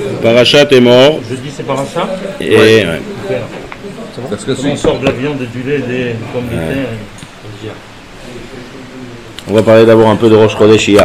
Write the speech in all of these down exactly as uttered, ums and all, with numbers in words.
Parachat est mort. Jeudi c'est Parachat. Et ouais. Ouais. Bon. Parce que on sort de la viande et du lait, des pommes de terre. On va parler d'abord un peu de Rosh Chodesh Iyar.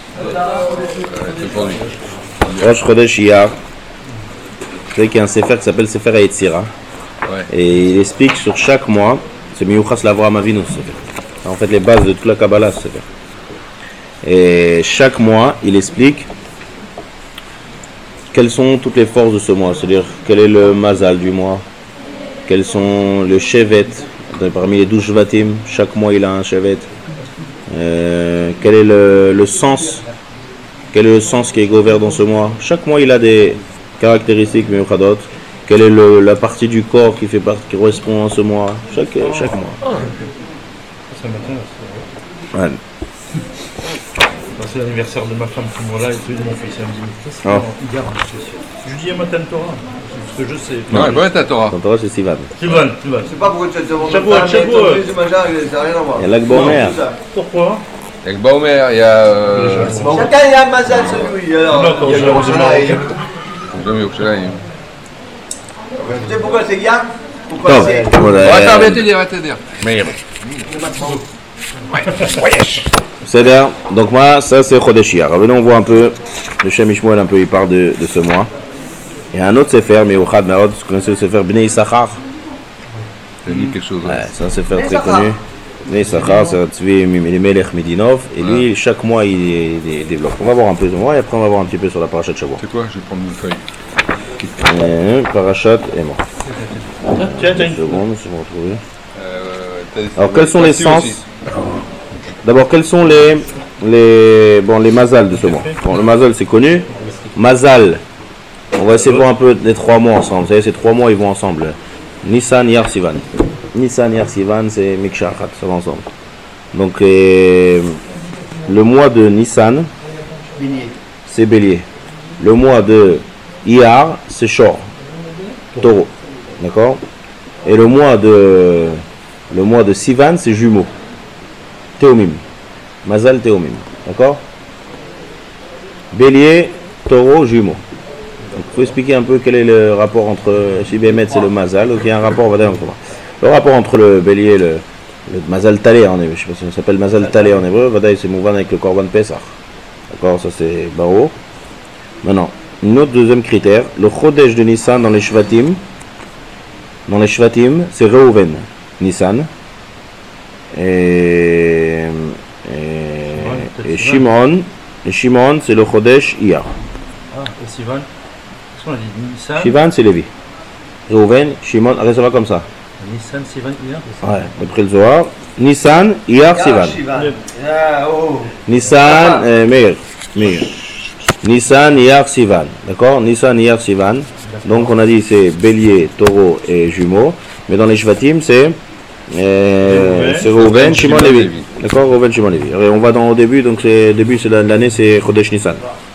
Rosh Chodesh Iyar. Vous savez qu'il y a un sefer qui s'appelle Sefer HaYetzira. Ouais. Et il explique sur chaque mois, c'est Miyuchas l'Avraham Avinu, ce sefer. En fait, les bases de toute la Kabbalah, ce sefer. Et chaque mois, il explique quelles sont toutes les forces de ce mois. C'est-à-dire, quel est le mazal du mois, quels sont le shevet, parmi les douze shvatim, chaque mois il a un shevet. Euh, quel est le, le sens, quel est le sens qui est ouvert dans ce mois. Chaque mois il a des caractéristiques miyuchadot. Quelle est le, la partie du corps qui fait partie, qui correspond à ce mois. Chaque, chaque mois. Ça m'intéresse. Ouais. C'est l'anniversaire de ma femme ce mois-là et celui de mon fils. Elle me dit, qu'est-ce qu'il y a en Je lui dis à Matan Torah. Parce que je sais. Non, ouais, Matan Torah. Matan Torah, c'est Sivan. Sivan, Sivan. C'est pas pourquoi tu as demandé. Chapeau, chapeau. Ça n'a rien à voir. Il y a l'Akba Omer. Pourquoi? Il y a l'Akba Omer, il y a. Euh... Chacun il y a un mazal celui. Alors, il y a le Yerushalayim. Le Yerushalayim. Tu sais pourquoi c'est Yann? Pourquoi c'est. Attends, arrête de dire, arrête de dire. Mais. C'est-à-dire, donc moi, ça c'est Chodesh Iyar. Revenons, on voit un peu, le Shem Ishmael un peu, il parle de, de ce mois. Il y a un autre sefer, mais au Chad Naod, vous connaissez le sefer Bnei Issachar? Ça dit quelque chose. Ouais, c'est un sefer très connu. Bnei Issachar, c'est Tzvi Melech Medinov, et lui, ouais. Chaque mois, il, il, il développe. On va voir un peu de moi, et après on va voir un petit peu sur la Parashat Shavua. C'est quoi? Je vais prendre une feuille. Euh, Parashat est mort. Tiens, tiens. Une seconde, je vais me retrouver. Euh, Alors, quels sont les sens? D'abord, quels sont les, les, bon, les mazal de ce mois? Bon, le mazal, c'est connu. Mazal, on va essayer de voir un peu les trois mois ensemble. Vous savez, ces trois mois, ils vont ensemble. Nissan, Iyar, Sivan. Nissan, Iyar, Sivan, c'est Mikshachat, ça va ensemble. Donc, euh, le mois de Nissan, c'est Bélier. Le mois de Iyar, c'est Shor, Taureau. D'accord? Et le mois de, le mois de Sivan, c'est Jumeaux. Théomim, Mazal Théomim, d'accord? Bélier, Taureau, Jumeaux. Il faut expliquer un peu quel est le rapport entre, si Bémet c'est le Mazal, donc il y a un rapport, on va dire le rapport entre le Bélier et le, le Mazal Talé en hébreu, je ne sais pas si ça s'appelle Mazal Talé en hébreu, c'est Mouvan avec le Korban Pesach, d'accord? Ça c'est Baro. Maintenant, un autre deuxième critère, le Chodesh de Nissan dans les Shvatim, dans les Shvatim, c'est Reuven, Nissan. Et, et, et Shimon, et Shimon c'est le Chodesh Iyar. Ah, et Sivan? Qu'est-ce qu'on a dit? Nissan? Sivan c'est Lévi. Reuven, Shimon, allez, ça va comme ça. Nissan, Sivan, Iyar? Ouais, d'après le Zohar. Nissan, Iyar, Sivan. Nissan, euh, Meir. Meir. Nissan, Iyar, Sivan. D'accord? Nissan, Iyar, Sivan. Donc on a dit c'est Bélier, Taureau et Jumeaux. Mais dans les Shvatim c'est. Euh, c'est Reuven, Shimon, Lévi. D'accord, Reuven, Shimon, Lévi. On va dans au début, donc le début c'est l'année, c'est Chodesh Nissan.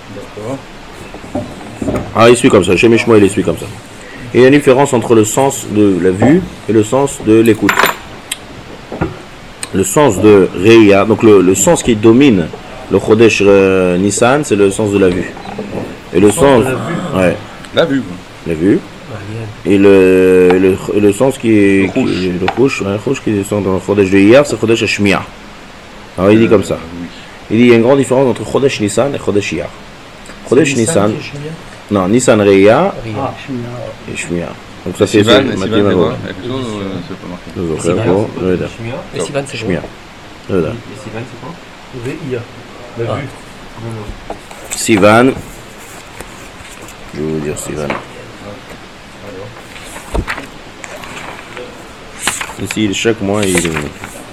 Ah, il suit comme ça, Shem Ishmael il suit comme ça. Et il y a une différence entre le sens de la vue et le sens de l'écoute. Le sens de Reya, donc le, le sens qui domine le Chodesh euh, Nissan, c'est le sens de la vue. Et le, le sens, sens de la vue. Ouais. La vue. La vue. Et le, le, le sens qui est le rouge, le rouge, ouais, rouge qui descend dans le Chodesh de hier, c'est Chodesh Shmiya. Alors il dit comme ça. Il dit il y a une grande différence entre Chodesh Nissan et Chodesh Iyar. Chodesh Nissan, non, Nissan Reya et Shmiya. Donc ça c'est Sivan, c'est Sivan, Matim. Et Sivan c'est Shmiya. Et Sivan c'est quoi? Reya, la vue. Sivan, je vais vous dire Sivan. Ici, chaque mois, il est... Mm-hmm.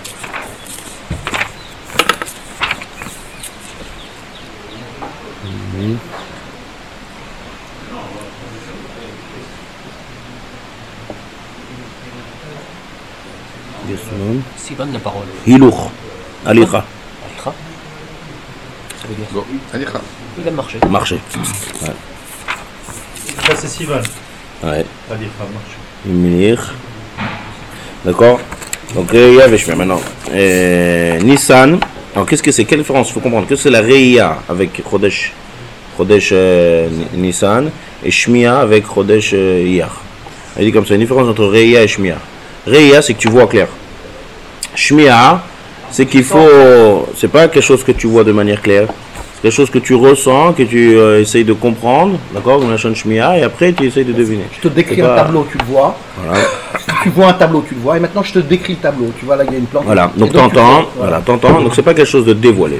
Sivan la parole. Hilour. Alicha. Alicha. Ça veut dire bon, Alicha. Il va marcher. Marcher. Ouais. Ça c'est Sivan. Ouais. Alicha, marcher. Minir. D'accord? Donc, Reya avec Shmiya. Maintenant, euh, Nissan. Alors, qu'est-ce que c'est? Quelle différence? Il faut comprendre que c'est la Reya avec Chodesh, Chodesh euh, Nissan, et Shmia avec Chodesh euh, Iyar. Il dit comme ça, une différence entre Reya et Shmia. Reya, c'est que tu vois clair. Shmia, c'est qu'il faut, c'est pas quelque chose que tu vois de manière claire. C'est quelque chose que tu ressens, que tu euh, essayes de comprendre, d'accord, comme la chaîne Shmia, et après tu essayes de deviner. Je te décris C'est un pas- tableau, tu le vois. Voilà. Tu vois un tableau, tu le vois. Et maintenant, je te décris le tableau. Tu vois, là, il y a une plante. Voilà. Et Donc tu t'entends, fais- voilà, t'entends. Donc c'est pas quelque chose de dévoilé.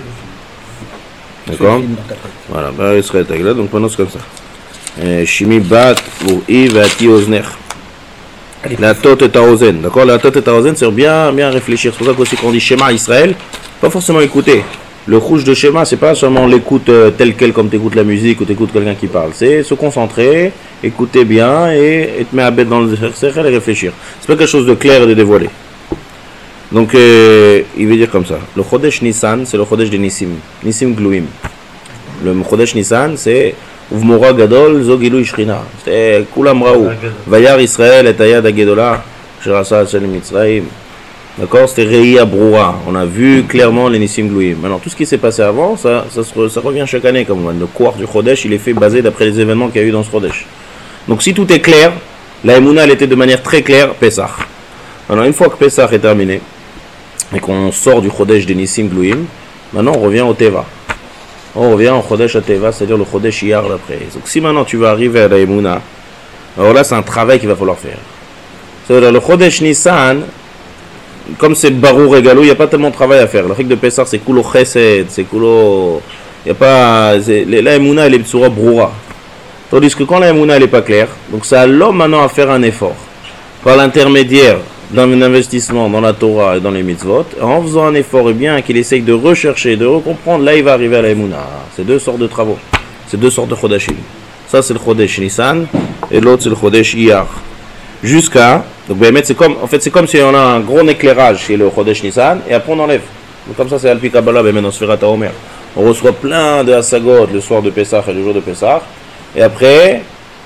Tu fais D'accord. le film dans ta tête. Voilà. Bah, il serait là. Donc maintenant c'est comme ça. Euh, Shimi bat pour Yves ati ozner. Allez. La tot et taozen. D'accord. La tot et taozen, c'est bien, bien réfléchir. C'est pour ça qu'aussi quand on dit Shema Israël, pas forcément écouter. Le rouge de Shema, c'est pas seulement l'écoute euh, telle quelle comme tu écoutes la musique ou tu écoutes quelqu'un qui parle. C'est se concentrer, écouter bien et, et te mettre à bête dans le cercle et réfléchir. C'est pas quelque chose de clair et de dévoilé. Donc, euh, il veut dire comme ça. Le Chodesh Nissan, c'est le Chodesh de Nissim. Nissim Gluim. Le Chodesh Nissan, c'est Uvmora Gadol, Zogilu Ishrina. C'est Kulam Raou. Vayar Israël et Ayad Agedola, Shirasa Shalim Mitzraim. D'accord, c'était Reïa Broura. On a vu clairement les Nissim Gluim. Maintenant, tout ce qui s'est passé avant, ça, ça, se, ça revient chaque année. Comme on voit. Le Kouar du Chodesh, il est fait basé d'après les événements qu'il y a eu dans ce Chodesh. Donc, si tout est clair, la Emouna, elle était de manière très claire, Pessah. Alors, une fois que Pessah est terminé, et qu'on sort du Chodesh des Nissim Gluim, maintenant on revient au Teva. On revient au Chodesh à Teva, c'est-à-dire le Chodesh Iyar d'après. Donc, si maintenant tu vas arriver à la Emouna, alors là, c'est un travail qu'il va falloir faire. C'est-à-dire le Chodesh Nissan, comme c'est Barou Regalo, il n'y a pas tellement de travail à faire. Le règle de Pessah, c'est Kulo Chesed, c'est Kulo. Il n'y a pas. c'est- La Emouna, elle est Btsura Broura. Tandis que quand la Emouna, elle n'est pas claire, donc c'est à l'homme maintenant à faire un effort. Par l'intermédiaire d'un investissement dans la Torah et dans les mitzvot, en faisant un effort et bien qu'il essaye de rechercher, de recomprendre, là il va arriver à la Emouna. C'est deux sortes de travaux. C'est deux sortes de Chodashim. Ça c'est le Chodesh Nissan et l'autre c'est le Chodesh Iyar. Jusqu'à. Donc Béhémet, c'est comme, en fait, c'est comme si on a un gros éclairage chez le Chodesh Nissan et après on enlève. Donc comme ça, c'est Alpi Kabbalah, Béhémet, dans Sfirat HaOmer. On reçoit plein de Hasagot le soir de Pessah et le jour de Pessah. Et après,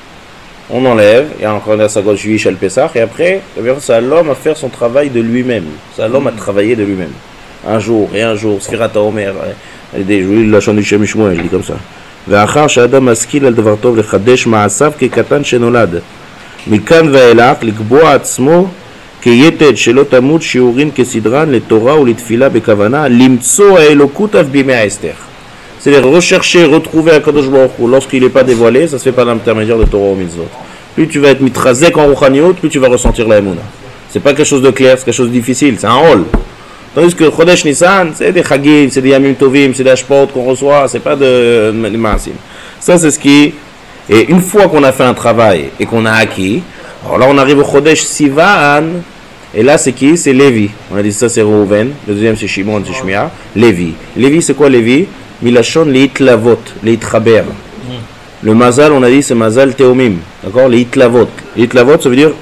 on enlève. Il y a encore un Hasagot juif chez le Pessah. Et après, c'est à l'homme à faire son travail de lui-même. C'est à l'homme à travailler de lui-même. Un jour et un jour, Sfirat HaOmer. Des jours, la chanson du Shem Shmuel, je dis comme ça. ואחר שאדם משכיל על דבר טוב לחדש מעשיו כקטן שנולד. מכאן ואילך לקבוע עצמו כיתד שלא תמות שיעורין כסדרן לתורה ולתפילה בכוונה למצוא האלוקות אף בימי האסתר. C'est-à-dire rechercher, retrouver Akadosh Baruch Hu lorsqu'il n'est pas dévoilé, ça se fait par l'intermédiaire de Torah ou Mitzvot. Plus tu vas être mitrazek en Rouchaniot, plus tu vas ressentir la Emouna. C'est pas quelque chose de clair, c'est quelque chose de difficile, c'est un rôle. Tandis que Chodesh Nissan, c'est des Chagim, c'est des Yamim Tovim, c'est des Hashpot qu'on reçoit, c'est pas de Maasim. Ça c'est ce qui. Et une fois qu'on a fait un travail et qu'on a acquis, alors là on arrive au Chodesh Sivan, et là c'est qui? C'est Lévi. On a dit ça c'est Reuven, le deuxième c'est Shimon, c'est Shmia. Lévi. Lévi c'est quoi Lévi? Milachon Leitlavot, Leitraber. Le Mazal, on a dit c'est Mazal Teomim, d'accord? Leitlavot. Leitlavot ça veut dire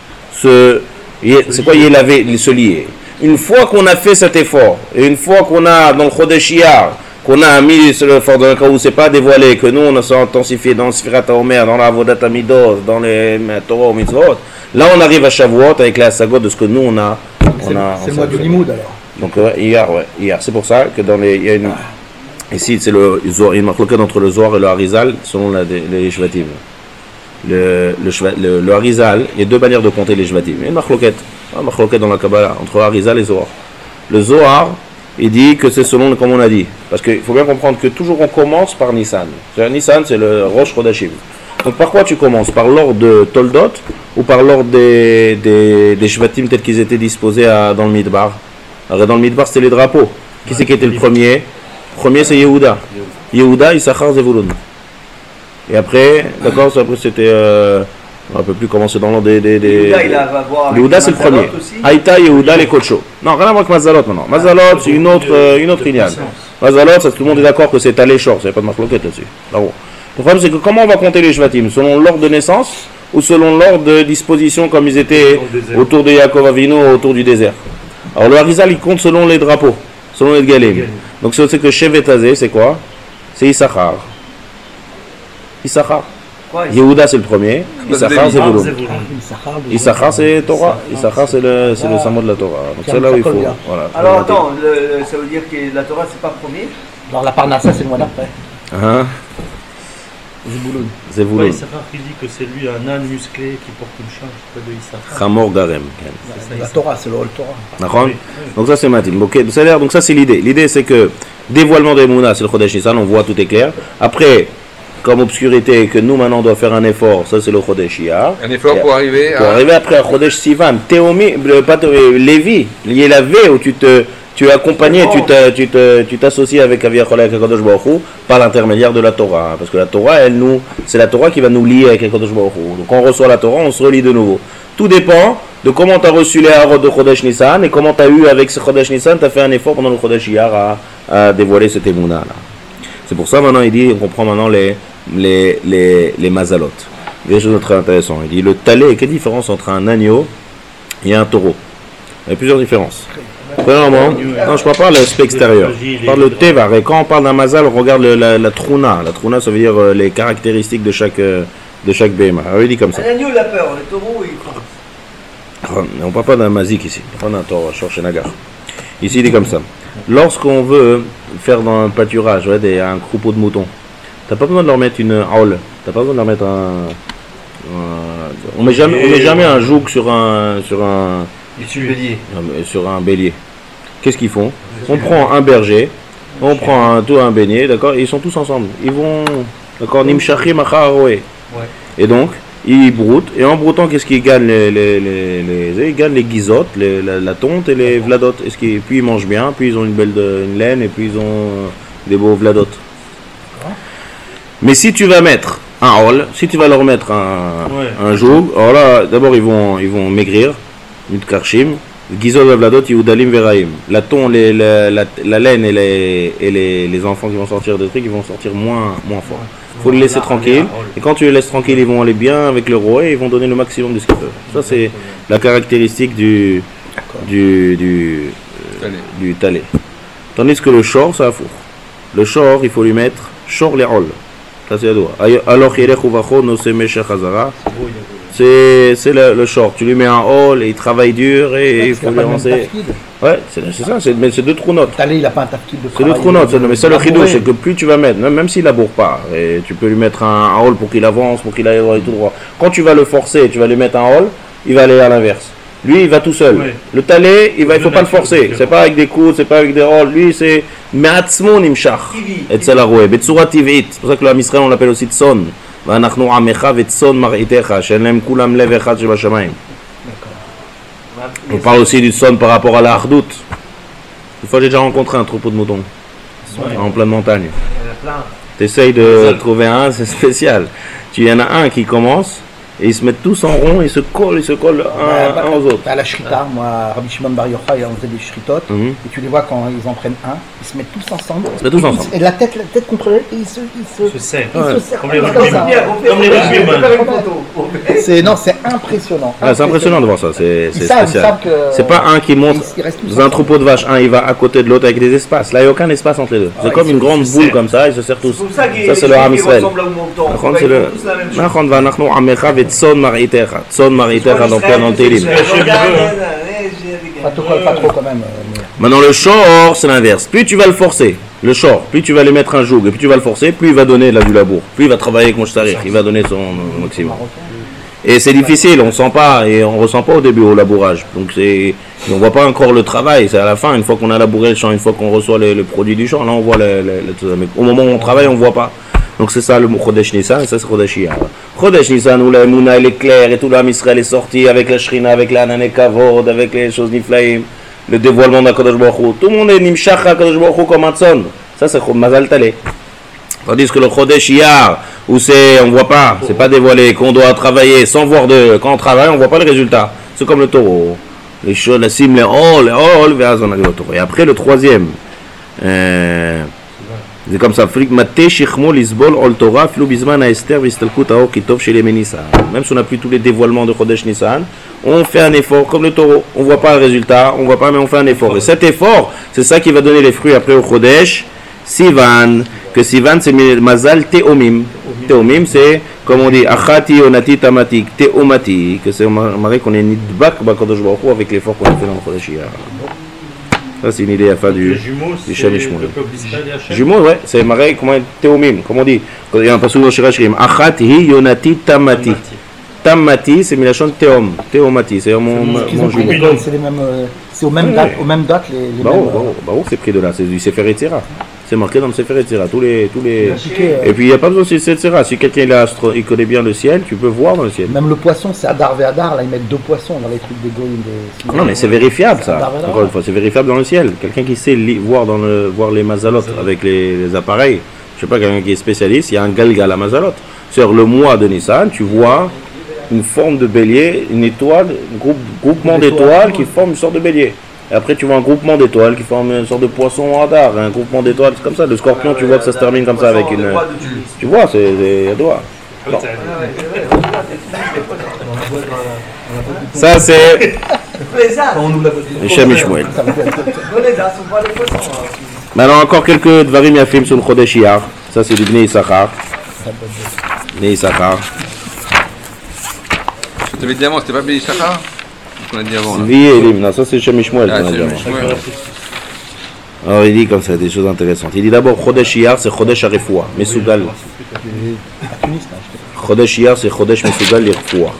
se. C'est quoi Yelavé, se lier. Une fois qu'on a fait cet effort, et une fois qu'on a dans le Chodesh Iyar, qu'on a mis sur le fort de cas où c'est pas dévoilé, que nous on s'est intensifié dans le Sfirat HaOmer, dans la Avodat Amidos, dans les Torah ou Mitzvot, là on arrive à Shavuot avec la Hasagot de ce que nous on a. C'est on a c'est le mois du Limoud alors. Donc ouais, Iyar, ouais, Iyar. C'est pour ça que dans les. Il y a une. Ici c'est le. Il y a une marloquette entre le Zohar et le Harizal selon la, les Shvatim. Le, le, le, le Harizal, il y a deux manières de compter les Shvatim. Il y a une marloquette. Un marloquette dans la Kabbalah, entre Harizal et Zohar. Le Zohar, il dit que c'est selon, comme on a dit. Parce qu'il faut bien comprendre que toujours on commence par Nissan. Nissan, c'est le Rosh Chodashim. Donc par quoi tu commences? Par l'ordre de Toldot ou par l'ordre des, des, des Shvatim, peut-être qu'ils étaient disposés à, dans le Midbar? Alors dans le Midbar, c'était les drapeaux. Qui c'est qui était le premier? Le premier, c'est Yehuda. Yehuda, Issachar, Zevulun. Et après, d'accord, après c'était. Euh, on ne peut plus commencer dans l'ordre des. des, des Yehuda, il va voir. Yehuda, c'est le premier. Haïta, Yehuda, les Kocho. Non, rien à voir avec Mazalot maintenant. Mazalot, c'est une autre, euh, une autre Inyan. Mazalot, c'est tout le monde est d'accord que c'est à l'échor, il n'y a pas de marloquette là-dessus. Là-haut. Le problème, c'est que comment on va compter les Shvatim? Selon l'ordre de naissance ou selon l'ordre de disposition comme ils étaient autour de Yaakov Avinu, autour du désert? Alors le Harizal, il compte selon les drapeaux, selon les Galim. Donc c'est que Shevet Hazé, c'est quoi? C'est Issachar. Issachar. Yehuda c'est le premier, Issachar c'est Zevulun. Issachar c'est Torah, Issachar c'est le, c'est le Samo de la Torah. Donc c'est là où il faut. Voilà, alors attends, le, ça veut dire que la Torah c'est pas premier? Alors la Parnassa c'est le mois d'après. Hein? Zebouloun. C'est Pas Voulon. Issachar qui dit que c'est lui un âne musclé qui porte une charge près de Issachar. Chamor Garem. La Torah, c'est le Hol Torah. D'accord. Oui, oui. Donc ça c'est Matim. Ok, ça a l'air- donc ça c'est l'idée. L'idée c'est que dévoilement de Emouna, c'est le Chodesh Nissan, on voit tout est clair. Après, comme obscurité, que nous maintenant on doit faire un effort, ça c'est le Chodesh Iyar. Un effort pour arriver Pour à. arriver après à Chodesh Sivan, Théomi, le- pas Théomi, Lévi, lié la V où tu te tu es accompagné, tu te- tu te- tu t'associes avec Aviachol avec Akadosh Baruch Hu par l'intermédiaire de la Torah. Parce que la Torah, elle nous, c'est la Torah qui va nous lier avec Akadosh Baruch Hu. Donc quand on reçoit la Torah, on se relie de nouveau. Tout dépend de comment tu as reçu les harots de Chodesh Nissan et comment tu as eu avec ce Chodesh Nissan, tu as fait un effort pendant le Chodesh Iyar à, à dévoiler cet émouna là. C'est pour ça maintenant il dit, on comprend maintenant les, les, les, les mazalot. Il y a des choses très intéressantes. Il dit le talé, quelle différence entre un agneau et un taureau? Il y a plusieurs différences. Premièrement, non, je ne parle pas de l'aspect extérieur. Je parle de tevar. Et quand on parle d'un mazal, on regarde le- la, la trouna. La trouna, ça veut dire euh, les caractéristiques de chaque, euh, de chaque béma. Alors il dit comme ça. Un agneau, il a peur, le taureau, il craint. On ne parle pas d'un mazik ici, on parle d'un taureau, chez Nagar. Ici, il dit comme ça. Lorsqu'on veut faire dans un pâturage, ouais, des, un croupeau de moutons, tu n'as pas besoin de leur mettre une aule. Tu n'as pas besoin de leur mettre un. un- on met jamais, on met jamais un joug sur un, sur un, Il tue bélier. sur un bélier. Qu'est-ce qu'ils font? On prend un berger, on prend un, tout un bélier, d'accord? Et ils sont tous ensemble. Ils vont, d'accord? Nimshachim acharoé. Et donc, ils broutent. Et en broutant, qu'est-ce qu'ils gagnent les, les, les, les- ils gagnent les guizottes, les- la, la tonte et les vladotes. Est-ce qu'ils, puis ils mangent bien, puis ils ont une belle de- une laine, et puis ils ont euh, des beaux vladotes. Mais si tu vas mettre un hol, si tu vas leur mettre un, Ouais. un joug, alors là, d'abord ils vont, ils vont maigrir, une karchim, gizot vladot, yudalim veraim. La tonte, les- la, la, la laine et, les, et les, les enfants qui vont sortir de trucs, ils vont sortir moins, moins fort. Il faut les laisser tranquilles. Et quand tu les laisses tranquilles, ils vont aller bien avec le roi et ils vont donner le maximum de ce qu'ils peuvent. Ça, c'est la caractéristique du, du, du, euh, Talé. du talé. Tandis que le shor, c'est un four. Le shor, il faut lui mettre shor les hol. Ça, c'est adoua. Alors, c'est c'est le, le short. Tu lui mets un hall et il travaille dur et il faut lui lancer. Ouais, c'est c'est ça, c'est mais c'est deux trous notes. Talé, il n'a pas un tafkid de C'est deux travail. trous notes, mais ça le Labouré. chidouche, c'est que plus tu vas mettre, même, même s'il laboure pas, et tu peux lui mettre un, un hall pour qu'il avance, pour qu'il aille droit et tout droit. Quand tu vas le forcer, tu vas lui mettre un hall, il va aller à l'inverse. Lui, il va tout seul. Ouais. Le talé, il va, il faut Le pas le nature, forcer. c'est C'est pas avec des coups, c'est pas avec des halls. Lui, c'est me'atzmo nimshach. Et c'est la rouée. Betsura tivit. C'est pour ça que le Ham Israël, on l'appelle aussi tson. ואנחנו עמך וצאן מרעיתך, שאין להם כולם לב אחד שבשמיים. On parle aussi du son par rapport à la hardout. Une fois, j'ai déjà rencontré un troupeau de moutons en pleine montagne. Tu essayes de trouver un, c'est spécial. Tu y en a un qui commence et ils se mettent tous en rond, ils se collent, ils se collent un, Bah, un aux autres. à la shrita, moi, Rabbi Shimon Bar Yochai, on faisait des shritot, Mhm. et tu les vois quand ils en prennent un, ils se mettent tous ensemble. Ils se mettent tous Et ils- ensemble. Et la tête, la tête contre l'autre, et ils se, ils se, Se serre. ils Ouais. se serrent Comme les comme rugbyman. ça. Comme les rugbyman. C'est, non, c'est impressionnant. Ah, c'est impressionnant de voir ça, c'est Ils c'est savent, ils spécial. savent que. C'est pas un qui monte Ils- ils restent tous dans un ensemble. troupeau de vaches, un il va à côté de l'autre avec des espaces. Là, il n'y a aucun espace entre les deux. C'est Ah, comme ils une se- grande se boule serrent. comme ça, ils se serrent tous. C'est pour ça qu'il Ça, c'est le Ham Israël. ressemble au montant. נכון, c'est le... נכון, ואנחנו עמך וצאן מרעיתך. צאן מרעיתך, donc dans le Télim. Ça te colle pas trop quand même. euh, mais- Maintenant, le shor, c'est l'inverse. Plus tu vas le forcer, le shor, plus tu vas lui mettre un joug, et plus tu vas le forcer, plus il va donner là, du labour. Plus il va travailler avec Moshe Tarich, il va donner son euh, maximum. Et c'est difficile, on sent pas, et on ressent pas au début au labourage. Donc c'est, on voit pas encore le travail, c'est à la fin, une fois qu'on a labouré le champ, une fois qu'on reçoit le, le produit du champ, là on voit le, le, le- mais au moment où on travaille, on voit pas. Donc c'est ça le mot Chodesh Nissan, et ça c'est Chodesh Iyar. Chodesh Nissan où la Emouna elle est claire, et tout l'Am Israël est sorti avec la Shrina, avec la Nané Kavod, avec les choses Niflaim, le dévoilement d'Akadosh Baruch Hu. Tout le monde est Nimshach Akadosh Baruch Hu comme un tzon. Ça c'est Mazal Talé. Tandis que le Chodesh Iyar, où c'est, on voit pas, c'est pas dévoilé, qu'on doit travailler sans voir de, quand on travaille, on voit pas le résultat. C'est comme le taureau. Les choses, la sim, les hol, les hol, vers on arrive au taureau. Et après le troisième, euh, c'est comme ça. Maté shichmo lisbol ol Torah, filou bizman a Esther, vistalkut aor kitov chez les Ménissan. Même si on n'a plus tous les dévoilements de Chodesh Nissan, on fait un effort comme le taureau. On voit pas le résultat, on voit pas, mais on fait un effort. Et cet effort, c'est ça qui va donner les fruits après au Chodesh Sivan. Que Sivan c'est Mazal Teomim. Teomim c'est, comme on dit, Achati Onati Tamatik, Teomati, que c'est marqué qu'on est Nidbak Bakadosh Baruch Hu avec l'effort qu'on a fait dans le Chodesh Iyar. Ça, c'est une idée à faire du, Les jumeaux, du c'est Shem et Shmuel. Jacob, Israël et Hachem. Jumeaux, ouais, c'est marré, comment théomim, comme on dit. Il y a un passage dans Shirachirim. Achat hi yonati tamati. Tamati, c'est Milachon théom. Théomati, c'est mon, mon Ils ont pris jumeau. l'école, c'est les mêmes, euh, c'est aux mêmes Oui, dates, oui. aux mêmes dates les, les Bah mêmes. oh, bah oh, bah oh, c'est pris de là, c'est du Sefer Yetzira. C'est marqué dans le Sefer Yetzira, tous les, tous les. Appliqué, euh, Et puis il n'y a pas besoin de Sefer Yetzira. Si quelqu'un il, a astro... il connaît bien le ciel, tu peux voir dans le ciel. Même le poisson, c'est Adar ve Adar, là ils mettent deux poissons dans les trucs des goïms. Des... Non mais c'est vérifiable ça. Adar ve Adar. Encore une fois, c'est vérifiable dans le ciel. Quelqu'un qui sait li- voir dans le voir les mazalot avec les, les appareils. Je sais pas, quelqu'un qui est spécialiste, il y a un galgal à mazalot. Sur le mois de Nissan, tu vois une forme de bélier, une étoile, un groupe, groupement Une étoile. d'étoiles qui forme une sorte de bélier. Et après tu vois un groupement d'étoiles qui forme une sorte de poisson en radar, un groupement d'étoiles, c'est comme ça. Le scorpion, tu vois que ça se termine comme ça avec une. Tu vois, c'est c'est doigt. Non. Ça c'est le Shem et Shmuel. Maintenant encore quelques dvarim yafim sur le Chodesh Iyar. Ça c'est du Bnei Issachar. Bnei Issachar. Ce que tu avais dit avant, c'était pas Béli Shachar? Ce qu'on a dit avant là. Zvi et Elim. Non, ça c'est Shem et Shmuel. Ah, qu'on a c'est dit avant. Shmuel. Alors il dit comme ça, des choses intéressantes. Il dit d'abord Chodesh Iyar, c'est Chodesh Arefoua, Mesugal. Chodesh Iyar, c'est Chodesh Mesugal Lirfoua.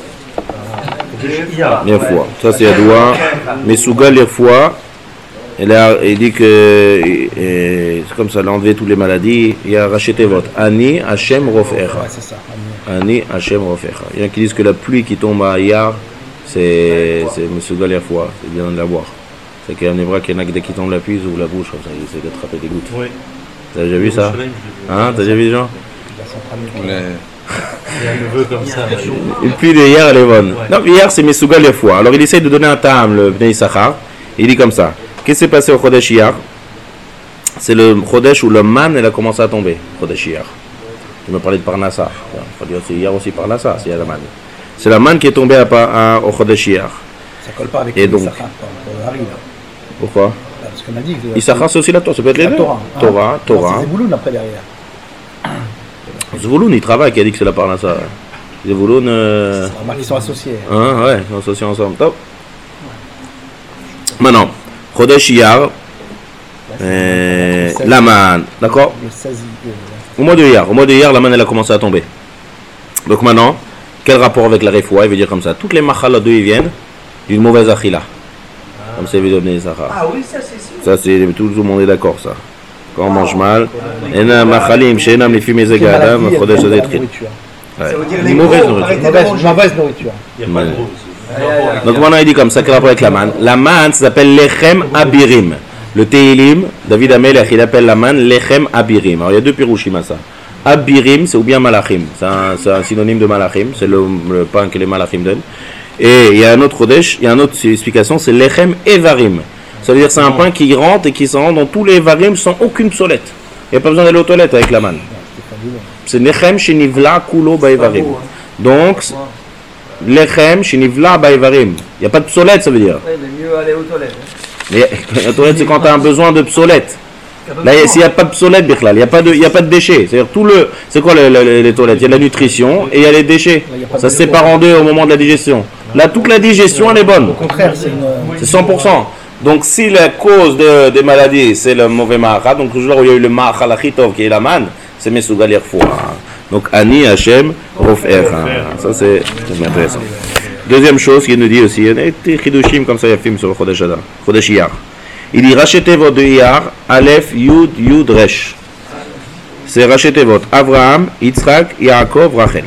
Lirfoua. Ça c'est Yadoua. Mesugal Lirfoua. Et là, il dit que et- et c'est comme ça, il a enlevé toutes les maladies. Il a racheté votre Ani Hashem Rofecha. Ouais, c'est ça. Ani Hashem Rofecha. Il y en a qui disent que la pluie qui tombe à Iyar, c'est Mesugal Lirfoua, c'est bien de la boire. C'est qu'il y a un hébreu qui, dès qu'il tombe la pluie, il ouvre la bouche comme ça, il essaie d'attraper des gouttes. Oui. T'as déjà vu ça? Hein? T'as déjà vu les gens? Les- Il y a un neveu comme ça. Une pluie de hier, elle est bonne. Non, hier, c'est Mesugal Lirfoua. Alors il essaie de donner un tam, le Bnei Issachar. Il dit comme ça. Qu'est-ce qui s'est passé au Chodesh Iyar? C'est le Chodesh où le man, elle a commencé à tomber. Chodesh Iyar. Tu me parlais de Parnassa. Il faut dire c'est hier aussi Parnassa, c'est la man. C'est la man qui est tombée à, à, au Chodesh Iyar. Ça colle pas avec Et les donc Issachar, pour Harry, là. Pourquoi? Là, parce qu'on a dit que. Issachar, c'est aussi la Torah. Ça peut être les la deux. Torah. hein. Torah, Non, Torah. C'est Zebouloun après derrière. Zvouloun, il travaille, qui a dit que c'est la Parnassa. Zvouloun. Euh... Remarque qu'ils sont associés. Hein, ouais, ils sont associés ensemble. Top. Maintenant, Chodesh Iyar, euh, la man, d'accord? Le seize. Au mois de hier, au mois de hier, la manne elle a commencé à tomber. Donc maintenant, quel rapport avec la refoua? Il veut dire comme ça. Toutes les machalot d'où ils viennent, d'une mauvaise achila. Comme c'est évident Bnei Issachar. Ah oui, ça c'est sûr. Ça c'est tout, tout le monde est d'accord ça. Quand on mange mal, ena machalim she'enam lefi mezeg ha'adam, chodesh hadetrit. Ouais. Ça veut dire Une les mauvaise gros, nourriture. arrêtez de Mauvaise, manger. mauvaise nourriture. Il n'y a pas de Ouais. rose. Donc maintenant il dit comme ça, quel rapport avec la manne? La manne ça s'appelle lechem abirim. Le Tehilim, David Amelech, il appelle la manne lechem abirim. Alors il y a deux pirouchim à ça. Abirim, c'est ou bien malachim. C'est un, c'est un synonyme de malachim. C'est le, le pain que les malachim donnent. Et il y a un autre Chodesh, il y a une autre explication, c'est lechem evarim. Ça veut dire que c'est un pain qui rentre et qui s'en rentre dans tous les evarim sans aucune psolette. Il n'y a pas besoin d'aller aux toilettes avec la manne. C'est lechem shenivla kulo baevarim. Donc, lechem shenivla baevarim. Il n'y a pas de psolette, ça veut dire. Ouais, mais mieux aller aux toilettes. Mais la toilette, c'est quand tu as un besoin de psolette. Là, il n'y a pas de psolette, Bichlal, il n'y a pas de, il y a pas de déchets. C'est-à-dire tout le, c'est quoi le- le- les toilettes? Il y a de la nutrition et il y a les déchets. Ça se sépare en deux au moment de la digestion. Là, toute la digestion, elle est bonne. Au contraire, c'est une. C'est cent pour cent. Donc, si la cause de- des maladies, c'est le mauvais ma'achal, donc toujours où il y a eu le ma'achal achitov qui est la manne, c'est Mesugal Lirfoua. Donc, Ani Hashem Rofecha. Ça, c'est c'est intéressant. Deuxième chose qu'il nous dit aussi, il y a des chidushim comme ça, il y a un film sur le Chodesh Adar, Chodesh Iyar. Il dit rachetez votre de Iyar, Aleph, Yud, Yud, Resh. C'est rachetez votre Abraham, Yitzhak, Yaakov, Rachel.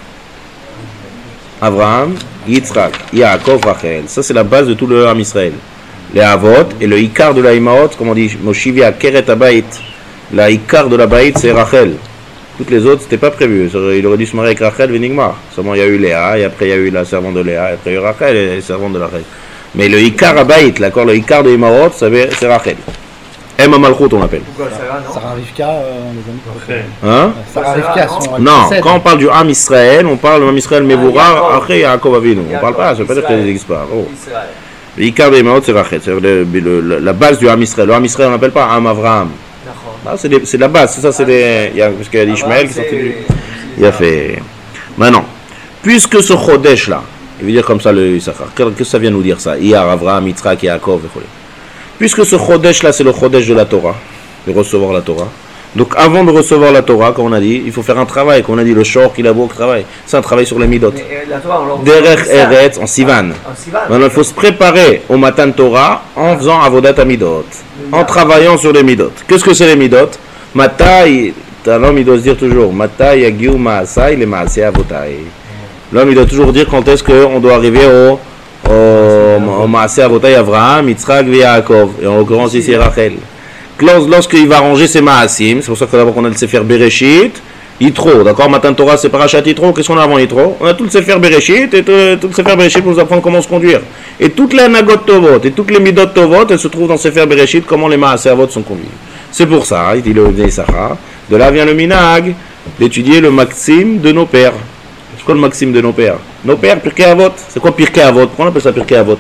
Abraham, Yitzhak, Yaakov, Rachel. Ça, c'est la base de tout le Ham Israël. Les Avot et le Ikar de la Imaot, comme on dit, Moshivia, Keret Abayit. La Ikar de la Baït, c'est Rachel. Toutes les autres, c'était pas prévu. Il aurait dû se marier avec Rachel, Venigmar. Seulement, il y a eu Léa, et après, il y a eu la servante de Léa, et après, il y a eu Rachel, et la servante de Rachel. Mais le Ikar Abayit, d'accord, le Ikar de Imaot, c'est Rachel. Emma Malchut, on l'appelle. Pourquoi ça va, non? Sarah Rivka, euh, les amis. Hein? Sarah Rivka, son. Non, précède. quand on parle du Ham Israël, on parle du Ham Israël Mevoura, Yaakov. après Yaakov Avinu. On parle pas, ça veut pas dire qu'il Israël. n'existe pas. Oh. Israël. Le Ikar de Imaot, c'est Rachel. C'est le- le- le- la base du Ham Israël. Le Ham Israël, on n'appelle pas Ham Avraham. D'accord. Ah, c'est, des- c'est la base, c'est ça, c'est des. Il y a, parce qu'il y a l'Ishmaël qui sont C'est- du. Il a fait. Maintenant, puisque ce Chodesh là, il veut dire comme ça le Issachar, qu'est-ce que ça vient nous dire ça? Iyar, Avraham, Yitzhak, Yaakov, et puisque ce Chodesh là, c'est le Chodesh de la Torah, de recevoir la Torah. Donc avant de recevoir la Torah, comme on a dit, il faut faire un travail, comme on a dit, le Shor qui labore travail. C'est un travail sur les Midot. Derech Eretz, en Sivan. Maintenant, il faut se préparer au Matan Torah en faisant Avodat Amidot, en travaillant sur les Midot. Qu'est-ce que c'est les Midot? Matai, l'homme il doit se dire toujours, Matai Yagiu Maasai, les Maasei Avotai. L'homme il doit toujours dire quand est-ce qu'on doit arriver au, au, au Maasei Avotai Avraham, Yitzhak et Yaakov. Et en l'occurrence ici Rachel. Lorsqu'il va ranger ses Maasim, c'est pour ça que d'abord qu'on a le Sefer Bereshit, Yitro, d'accord, Matan Torah c'est Parashat Yitro, qu'est-ce qu'on a avant Yitro? On a tout le Sefer Bereshit, et tout, tout le Sefer Bereshit pour nous apprendre comment se conduire. Et toutes les Anagot Tovot, et toutes les Midot Tovot, elles se trouvent dans le Sefer Bereshit, comment les Maaseh Avot sont conduits. C'est pour ça, il dit le Bnei Issachar, de là vient le Minag, d'étudier le Maxime de nos pères. C'est quoi le Maxime de nos pères? Nos pères, Pirkei Avot. C'est quoi Pirkei Avot? Pourquoi on appelle ça Pirkei Avot?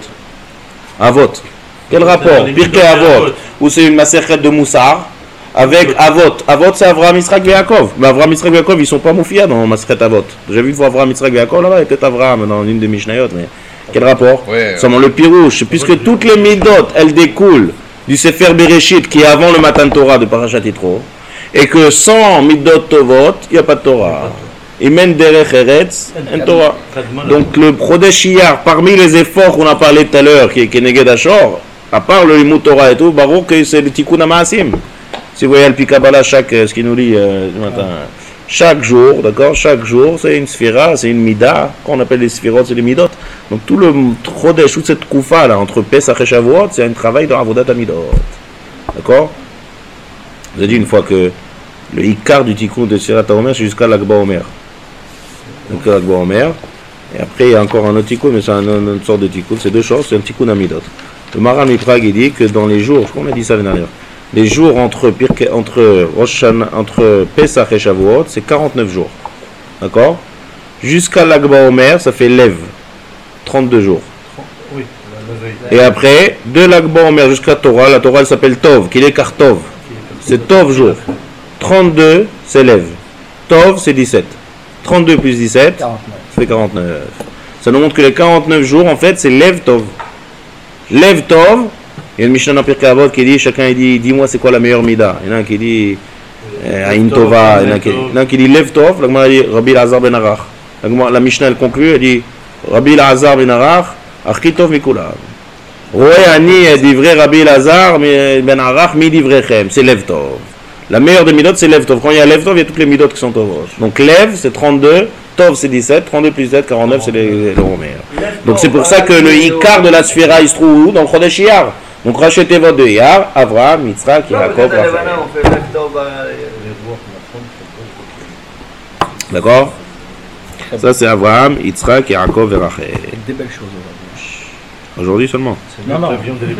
Avot. Quel rapport? Pirkei Avot, où c'est une Masechet de Moussar, avec Avot. Avot, c'est Avraham, Yitzhak et Yaakov. Mais Avraham, Yitzhak et Yaakov, ils ne sont pas moufia dans Masechet Avot. J'ai vu voir Avraham, Yitzhak et Yaakov là-bas, et peut-être Avraham dans une des Mishnayot. Mais quel rapport? Ouais, Seulement le pirouche, puisque toutes les Midot, elles découlent du Sefer Bereshit, qui est avant le Matan Torah de Parashat Yitro, et que sans Midot Tovot, il n'y a pas de Torah. Il mène derech Eretz, un Torah. Donc le Chodesh Iyar, parmi les efforts qu'on a parlé tout à l'heure, qui est Neged Ashor, à part le Limud Torah et tout, Baruch, c'est le Tikkun HaMaasim. Si vous voyez le Pikabala, chaque, ce qu'il nous dit euh, ce matin, chaque jour, d'accord, chaque jour, c'est une sphira, c'est une mida, qu'on appelle les sphirot, c'est les midot. Donc tout le Chodesh, toute cette koufa là, entre Pesach et Shavuot, c'est un travail dans Avodat Amidot. D'accord? Je vous ai dit une fois que le Ikar du Tikkun de Sirat HaOmer, c'est jusqu'à l'Akba Omer. Donc l'Akba Omer. Et après, il y a encore un autre Tikkun, mais c'est un, une sorte de Tikkun, c'est deux choses, c'est un Tikkun Amidot. Le Maharal Miprag, il dit que dans les jours, je crois qu'on a dit ça l'année dernière, les jours entre, Pirke, entre, Rosh Hashanah, entre Pesach et Shavuot, c'est quarante-neuf jours. D'accord? Jusqu'à l'Akba Omer, ça fait Lev, trente-deux jours. Oui, et après, de l'Akba Omer jusqu'à Torah, la Torah elle s'appelle Tov, qui est Kartov. C'est Tov jour. trente-deux, c'est Lev. Tov, c'est dix-sept. trente-deux plus dix-sept, ça fait quarante-neuf. Ça nous montre que les quarante-neuf jours, en fait, c'est Lev Tov. Lev Tov, il y a une Mishnah dans Pirkei Avot qui dit, chacun il dit, dis-moi c'est quoi la meilleure mida. Il y en a un qui dit Aïn Tova, il y en a qui, il y en a qui dit Lev Tov, la Gemara dit Rabbi Elazar ben Arach. La Mishnah elle conclut, elle dit Rabbi Elazar ben Arach, Archi Tov Mikulav. Roé Ani divrei Rabbi Elazar ben Arach mi divrechem, c'est Lev Tov. La meilleure des midot c'est Lev Tov. Quand il y a Lev Tov, il y a toutes les midot qui sont Tovot. Donc Lev c'est trente-deux, Tov c'est dix-sept, trente-deux plus dix-sept, quarante-neuf c'est les Romer. Donc c'est pour ça que le Ikar de la Sphira il se trouve où? Dans le Chodesh Iyar. Donc rachetez votre de Iyar, Avraham, Yitzhak, Yaakov, Rachel. D'accord? Ça c'est Avraham, Yitzhak, Yaakov et Rachel. Des belles choses aujourd'hui. Aujourd'hui seulement. Non, non.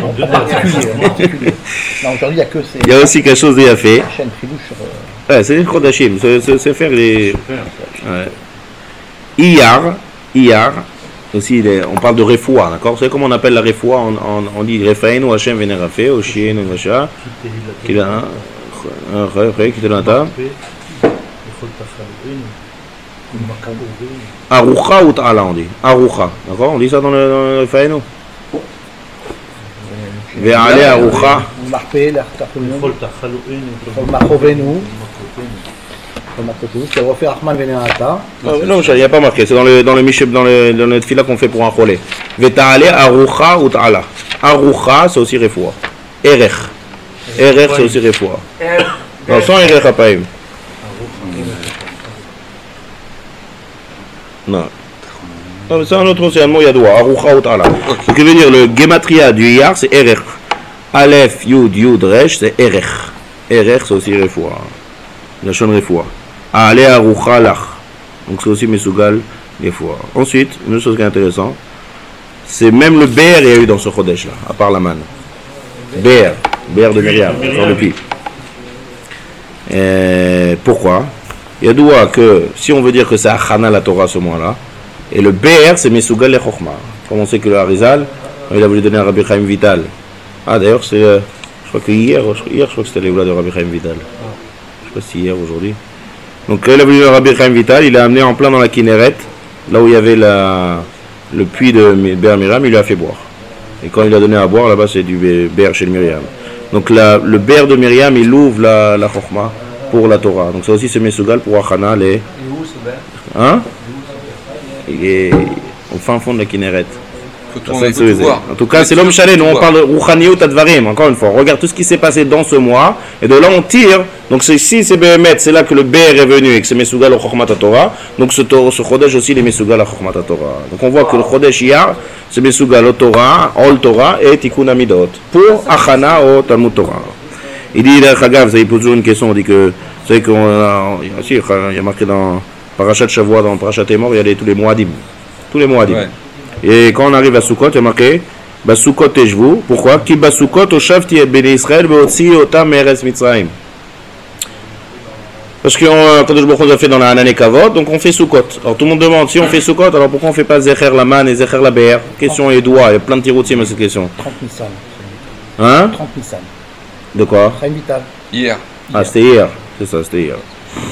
Non, aujourd'hui il n'y a que ces. Il y a aussi quelque chose de Yafé. Chaîne Fridouche sur. Ouais, c'est les Chodashim, c'est faire les. Ouais. Iyar, Iyar, aussi les, on parle de Refoua, d'accord? Vous savez comment on appelle la Refoua? On, on, on dit Refaïn ou Hachem Vénérafé, ou Chien ou Vacha, qui a un Refaïn, qui est dans ta. Arucha ou Ta'ala, on dit. Arucha, d'accord? On dit ça dans le Refaïn ou? Ve'ale Arucha. Marpé, l'Artachonu, Marchovenu. C'est refaire Achman Vénéata. Non, il n'y a pas marqué, c'est dans le dans le Misheb, dans le dans le tefila qu'on fait pour un cholé. Ve'ta'ale Arucha ou Ta'ala. Arucha, c'est aussi Refoua. Erech. Erech, c'est aussi Refoua. Non, sans Erech Apaim. Non. Non, mais c'est un autre, c'est un mot yadoua. Arucha ou Ta'ala. Ce qui veut dire le gematria du Iyar, c'est Erech. Aleph, Yud, Yud, Resh, c'est Erech. Erech, c'est aussi Refoua. La chaîne Refoua. Aller à Arucha Lach. Donc c'est aussi Mesugal Refoua. Ensuite, une chose qui est intéressante, c'est même le Ber il y a eu dans ce Chodesh là, à part la manne. Ber, Ber de Myriam, sur le pied. Pourquoi? Il y a doua que si on veut dire que c'est Achana la Torah ce mois-là, et le Ber c'est Mesugal le Chochma. Comme on sait que le Harizal, il a voulu donner à Rabbi Chaim Vital. Ah d'ailleurs c'est, euh, je crois que hier, hier je crois que c'était les Oula de Rabbi Chaim Vital. Je sais pas si hier, aujourd'hui. Donc il a voulu le Rabbi Chaim Vital, il l'a amené en plein dans la Kinneret, là où il y avait la, le puits de Ber Miram, il lui a fait boire. Et quand il a donné à boire, là-bas, c'est du Ber chez Myriam. Donc la, le Ber de Myriam, il ouvre la, la Chokhmah pour la Torah. Donc ça aussi, c'est Mesougal pour Achana. Les... Et où ce Ber? Hein? Il est au fin fond de la Kinneret. Faut tout, tout voir. En tout cas, c'est l'homme chalet. Nous, on parle de Rouchaniyot Advarim. Encore une fois, on regarde tout ce qui s'est passé dans ce mois. Et de là, on tire. Donc, c'est, si c'est Behemet, c'est là que le Ber est venu et que c'est Mesougal au Chokhmat Torah. Donc, ce, ce Chodesh aussi, il est Mesougal au Chokhmat Torah. Donc, on voit que le Chodesh Iyar, c'est Mesougal au Torah, Ol Torah et Tikkun Amidot. Pour Achana au Talmud Torah. Il dit, Chagav, vous avez posé une question. On dit que, vous savez qu'on a, il y a marqué dans Parashat Shavua, dans Parashat Emor, il y a les, tous les Moadim. Tous les Moadim. Ouais. Et quand on arrive à Sukkot, il y a marqué Basukot Tejvu. Pourquoi? Ki Basukot Oshavti et Bnei Israël Beotzi Otam Meretz Mitzrayim. Parce que quand je me fait dans la Hanane Kavod, donc on fait Sukkot. Alors tout le monde demande si on fait Sukkot, alors pourquoi on ne fait pas Zecher la Man et Zecher la Be'er? Question et doigt, il y a plein de tiroutiers à cette question. trente Nissan. Hein? trente Nissan. De quoi? Chaim Vital. Hier. Ah, c'était hier. C'est ça, c'était hier.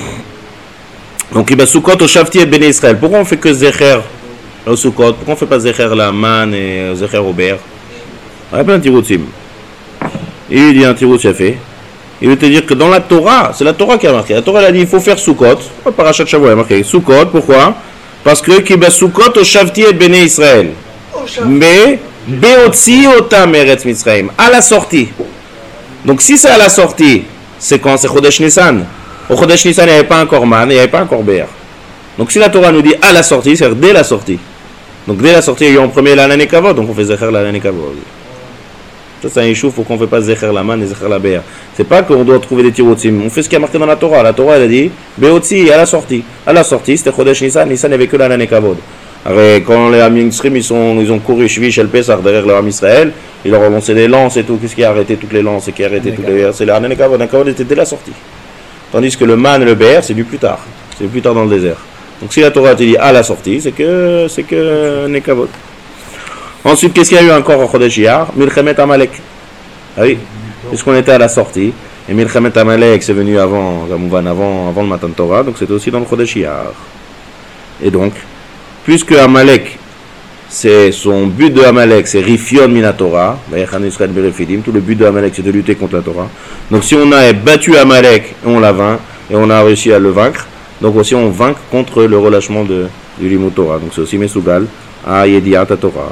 Donc Ki Basukot Oshavti et Bnei Israël. Pourquoi on fait que Zecher au Sukkot? Pourquoi on ne fait pas Zecher la Man et Zecher au Ber? Il y a plein de tiroutim. Et il dit un tirout fait. Il veut te dire que dans la Torah, c'est la Torah qui a marqué. La Torah elle a dit il faut faire Sukkot. Parashat Shavua il a marqué Sukkot. Pourquoi? Parce que Ki Basukot au Shavti et Bnei Israël. Mais Beotzi otam Eretz Mitzrayim. À la sortie. Donc si c'est à la sortie, c'est quand? C'est Chodesh Nissan. Au Chodesh Nissan il n'y avait pas encore Man, il n'y avait pas encore Ber. Donc si la Torah nous dit à la sortie, c'est-à-dire dès la sortie. Donc dès la sortie, il y a eu en premier la Hanane Kavod, donc on fait Zecher la Hanane Kavod. Ça c'est un échouf, il faut qu'on ne fait pas Zecher la Man et Zecher la Be'er. C'est pas qu'on doit trouver des tirotim. On fait ce qui a marqué dans la Torah. La Torah elle a dit Beotzi à la sortie. À la sortie, c'était Chodesh Nissan, Nissan il n'y avait que la Hanane Kavod. Alors quand les Am Yisraël ils, sont, ils ont couru Shvish El Pesach derrière le Am Israël, ils leur ont lancé des lances et tout. Qu'est-ce qui a arrêté toutes les lances et qui a arrêté toutes les... C'est la Hanane Kavod. La Kavod était dès la sortie. Tandis que le Man et le Be'er, c'est du plus tard. C'est plus tard dans le désert. Donc si la Torah te dit à la sortie, c'est que c'est que Nekavod. Ensuite, qu'est-ce qu'il y a eu encore en Chodesh Iyar? Milchemet Amalek. Ah oui, puisqu'on était à la sortie. Et Milchemet Amalek, c'est venu avant, avant, avant le Matan Torah, donc c'était aussi dans le Chodesh Iyar. Et donc, puisque Amalek, c'est son but de Amalek, c'est Rifion Minatora, tout le but de Amalek, c'est de lutter contre la Torah. Donc si on a battu Amalek, on l'a vaincu, et on a réussi à le vaincre, donc aussi on vainc contre le relâchement de, du Limud Torah. Donc c'est aussi Mesougal à Yediat Torah.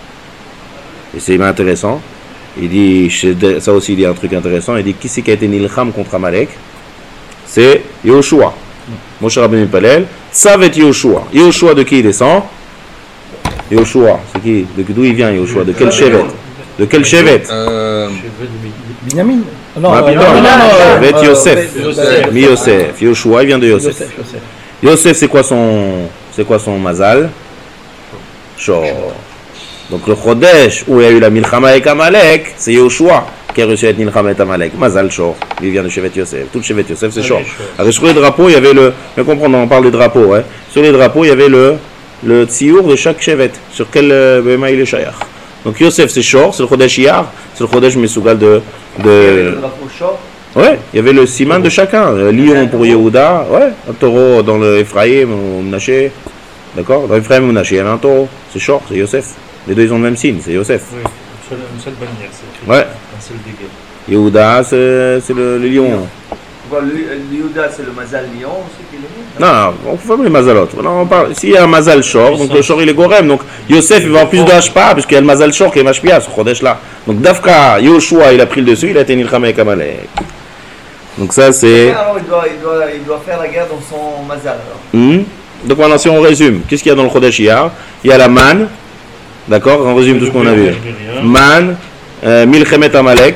Et c'est intéressant. Il dit, ça aussi il dit un truc intéressant, il dit qui c'est qui a été Nilcham contre Amalek? C'est Yehoshua. Moshe Rabbeinu Palel, Tzavet Yehoshua. Yehoshua de qui il descend? Yehoshua, c'est qui? D'où il vient Yehoshua? De quel chevet? De quel chevet? Euh... Binyamin. Non, ah, non, non, non, non, Chevet Yosef. Mi Yosef. Yehoshua, il vient de Yosef. Yosef, c'est quoi son, c'est quoi son mazal? Shor. Donc le Chodesh où il y a eu la Milchama avec Amalek, c'est Yehoshua qui a réussi à être Milchama avec Amalek. Mazal Shor, il vient de Chevet Yosef. Tout le Chevet Yosef, c'est Shor. Alors sur les drapeaux, il y avait le, mais comprendre, on parle des drapeaux, hein. Sur les drapeaux, il y avait le, le tziour de chaque Chevet, sur quel Bema il est Shayach. Donc Yosef c'est Shor, c'est le Chodesh Iyar, c'est le Chodesh Mesougal de... de... Il y avait le drapeau Shor. Ouais, il y avait le siman de chacun. Le lion pour Yehuda, ouais, un taureau dans le Ephraïm ou Menaché. D'accord? Dans Ephraïm ou Menaché, il y avait un taureau. C'est Shor, c'est Yosef. Les deux ils ont le même signe, c'est Yosef. Oui, une seule bannière, c'est ouais. Un seul dégât. Yehuda, c'est, c'est le, le lion. Le, le Yehuda, c'est le Mazal Lion aussi qui est le Non, non, on fait pas les Mazalot. Non, on parle, s'il y a un Mazal Shor, donc le Shor il est Gorem. Donc Yosef il va avoir plus de Hashpa, puisqu'il y a le Mazal Shor qui est Mashpia, ce Chodesh là. Donc Dafka, Yehoshua il a pris le dessus, il a été Nilchama avec Amalek. Donc ça c'est. Alors il doit, il, doit, il doit faire la guerre dans son Mazal alors. Mmh. Donc maintenant si on résume, qu'est-ce qu'il y a dans le Chodesh Iyar? Il y a la Man, d'accord? On résume tout ce qu'on a vu. Man, euh, Milchemet Amalek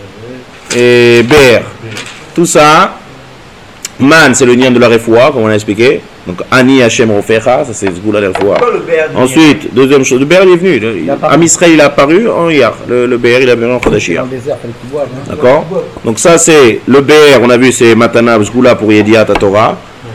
et Ber. Tout ça, Man c'est le lien de la Refoua, comme on a expliqué. Donc Ani Hashem Rofecha, ça c'est Zgoula la Refoua. Ensuite, deuxième chose, le Ber il est venu. Le, Am Israël il a apparu en Iyar. Le, le Ber il a apparu en Chodesh Iyar. D'accord? Donc ça c'est le Ber, on a vu c'est Matana Zgoula pour Yediat Torah.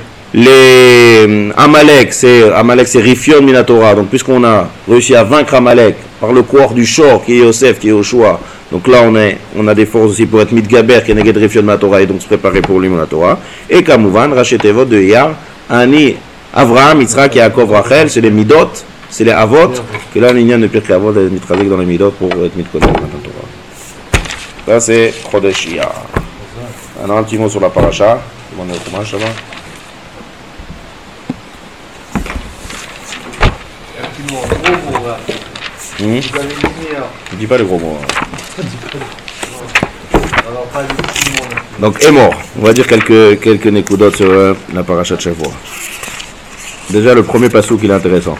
Les Amalek, c'est Amalek, c'est Rifion Minatora. Donc puisqu'on a réussi à vaincre Amalek par le corps du Shor qui est Yosef, qui est Yoshua. Donc là on est, on a des forces aussi pour être Midgaber qui est Neged Rifion Minatora et donc se préparer pour l'Imunatora. Et Kamouvan, Rachetevot de Iyar, Ani, Avraham, Yitzhak, Yaakov, Rachel, c'est les Midot c'est les avot, que là, l'ignan ne peut que avot d'être mitrazek dans les midot pour être mitkodesh. Ça, c'est Chodesh Iyar. Alors, un petit mot sur la paracha. On est au Chumash, ça va? Hum? Je dis pas les gros mots. Donc, est mort. On va dire quelques, quelques nékoudotes sur euh, la paracha de chaque fois. Déjà, le premier pasouk, il est intéressant.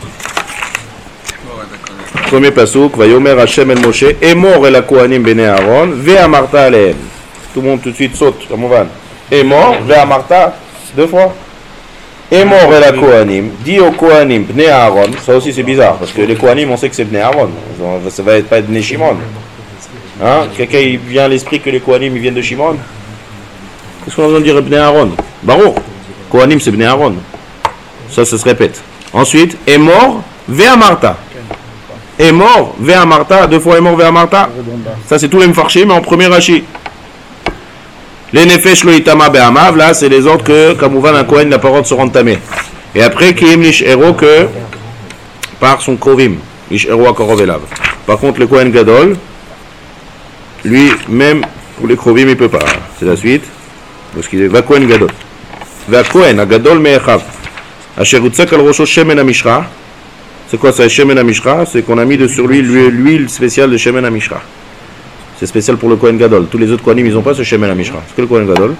Premier pasouk, Vayomer Hashem el Moshe, est mort et la Kohanim bene Aaron, ve amarta alehem. Tout le monde tout de suite saute, comme on va. Est mort, ve amarta, deux fois. Est mort et la Kohanim, dit aux Kohanim bene Aaron, ça aussi c'est bizarre, parce que les Kohanim, on sait que c'est bene Aaron, ça va pas être bene Shimon. Hein? Quelqu'un il vient à l'esprit que les Kohanim ils viennent de Shimon? Qu'est-ce qu'on a besoin de dire bene Aaron? Baruch, Kohanim c'est bene Aaron. Ça, ça se répète. Ensuite, est mort, ve amarta. Est mort, Véa Martha, deux fois est mort, Véa Martha. Ça, c'est tous les Mfarchim, mais en premier Rashi. Les Nefesh lo itama be'amav, là, c'est les autres que, comme un Kohen n'a pas le droit de se rendre tamé. Et après, Kiim lish héros que par son Krovim, lish héros à Korovelav. Par contre, le Kohen Gadol, lui, même pour les Krovim, il ne peut pas. C'est la suite. Parce qu'il est Va Kohen Gadol. Va Kohen, a Gadol me'echav. Asher utzak al rosho shemen amishra. C'est quoi ça, Shemen HaMishra? C'est qu'on a mis de sur lui l'huile spéciale de Shemen HaMishra. C'est spécial pour le Kohen Gadol. Tous les autres Kohanim, ils n'ont pas ce Shemen HaMishra. C'est que le Kohen Gadol.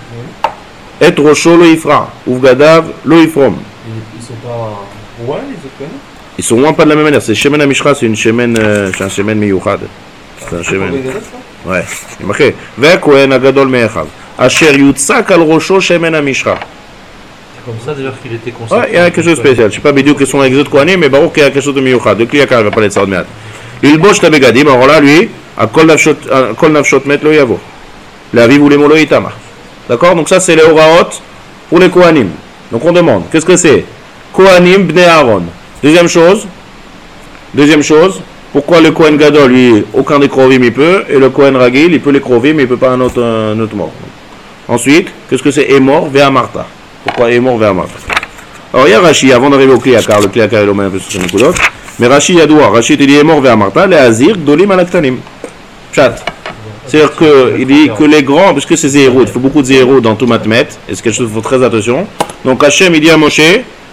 Et Rosho lo Ifra, Uvgadav lo Ifrom. Ils sont pas loin, les autres Kohanim? Ils sont loin pas de la même manière. C'est Shemen HaMishra, c'est une Shemen, euh, c'est un Shemen Miyuchad. C'est un Shemen. Ouais. Il est marqué. Ve Kohen HaGadol me'echav. Asher yutzak al Rosho Shemen HaMishra. Comme ça, déjà qu'il était consacré. Ouais, il y a quelque chose de spécial. Je ne sais pas Bédiou que sont avec les autres Kohanim, mais Baruch, il y a quelque chose de Miyuchad. De Kliyakar, il va parler de ça de Méat. Il boche ta Begadim, alors là, lui, à Kol Nafshot Met lo Yavo. La rive ou les Molo Itama. D'accord? Donc ça, c'est les Oraot pour les Kohanim. Donc on demande, qu'est-ce que c'est? Kohanim Bnei Aaron. Deuxième chose, deuxième chose, pourquoi le Kohen Gadol, lui, aucun des Krovim il peut, et le Kohen Ragil, il peut les Krovim, mais il ne peut pas un autre, un autre mort. Ensuite, qu'est-ce que c'est? Émor, Véa Martha. Pourquoi est mort vers Martha? Alors il y a Rashi, avant d'arriver au Kliyakar, le Kliyakar il omet un peu sur son coulotte, mais Rashi il y a doigt, Rashi il dit est mort vers Martha, les Azir, Gdolim Alaktanim. Chat. C'est-à-dire qu'il dit que les grands, parce que c'est Zéhérout, il faut beaucoup de Zéhérout dans tout Matmet, et c'est quelque chose qu'il faut très attention. Donc Hachem il dit à Moshe,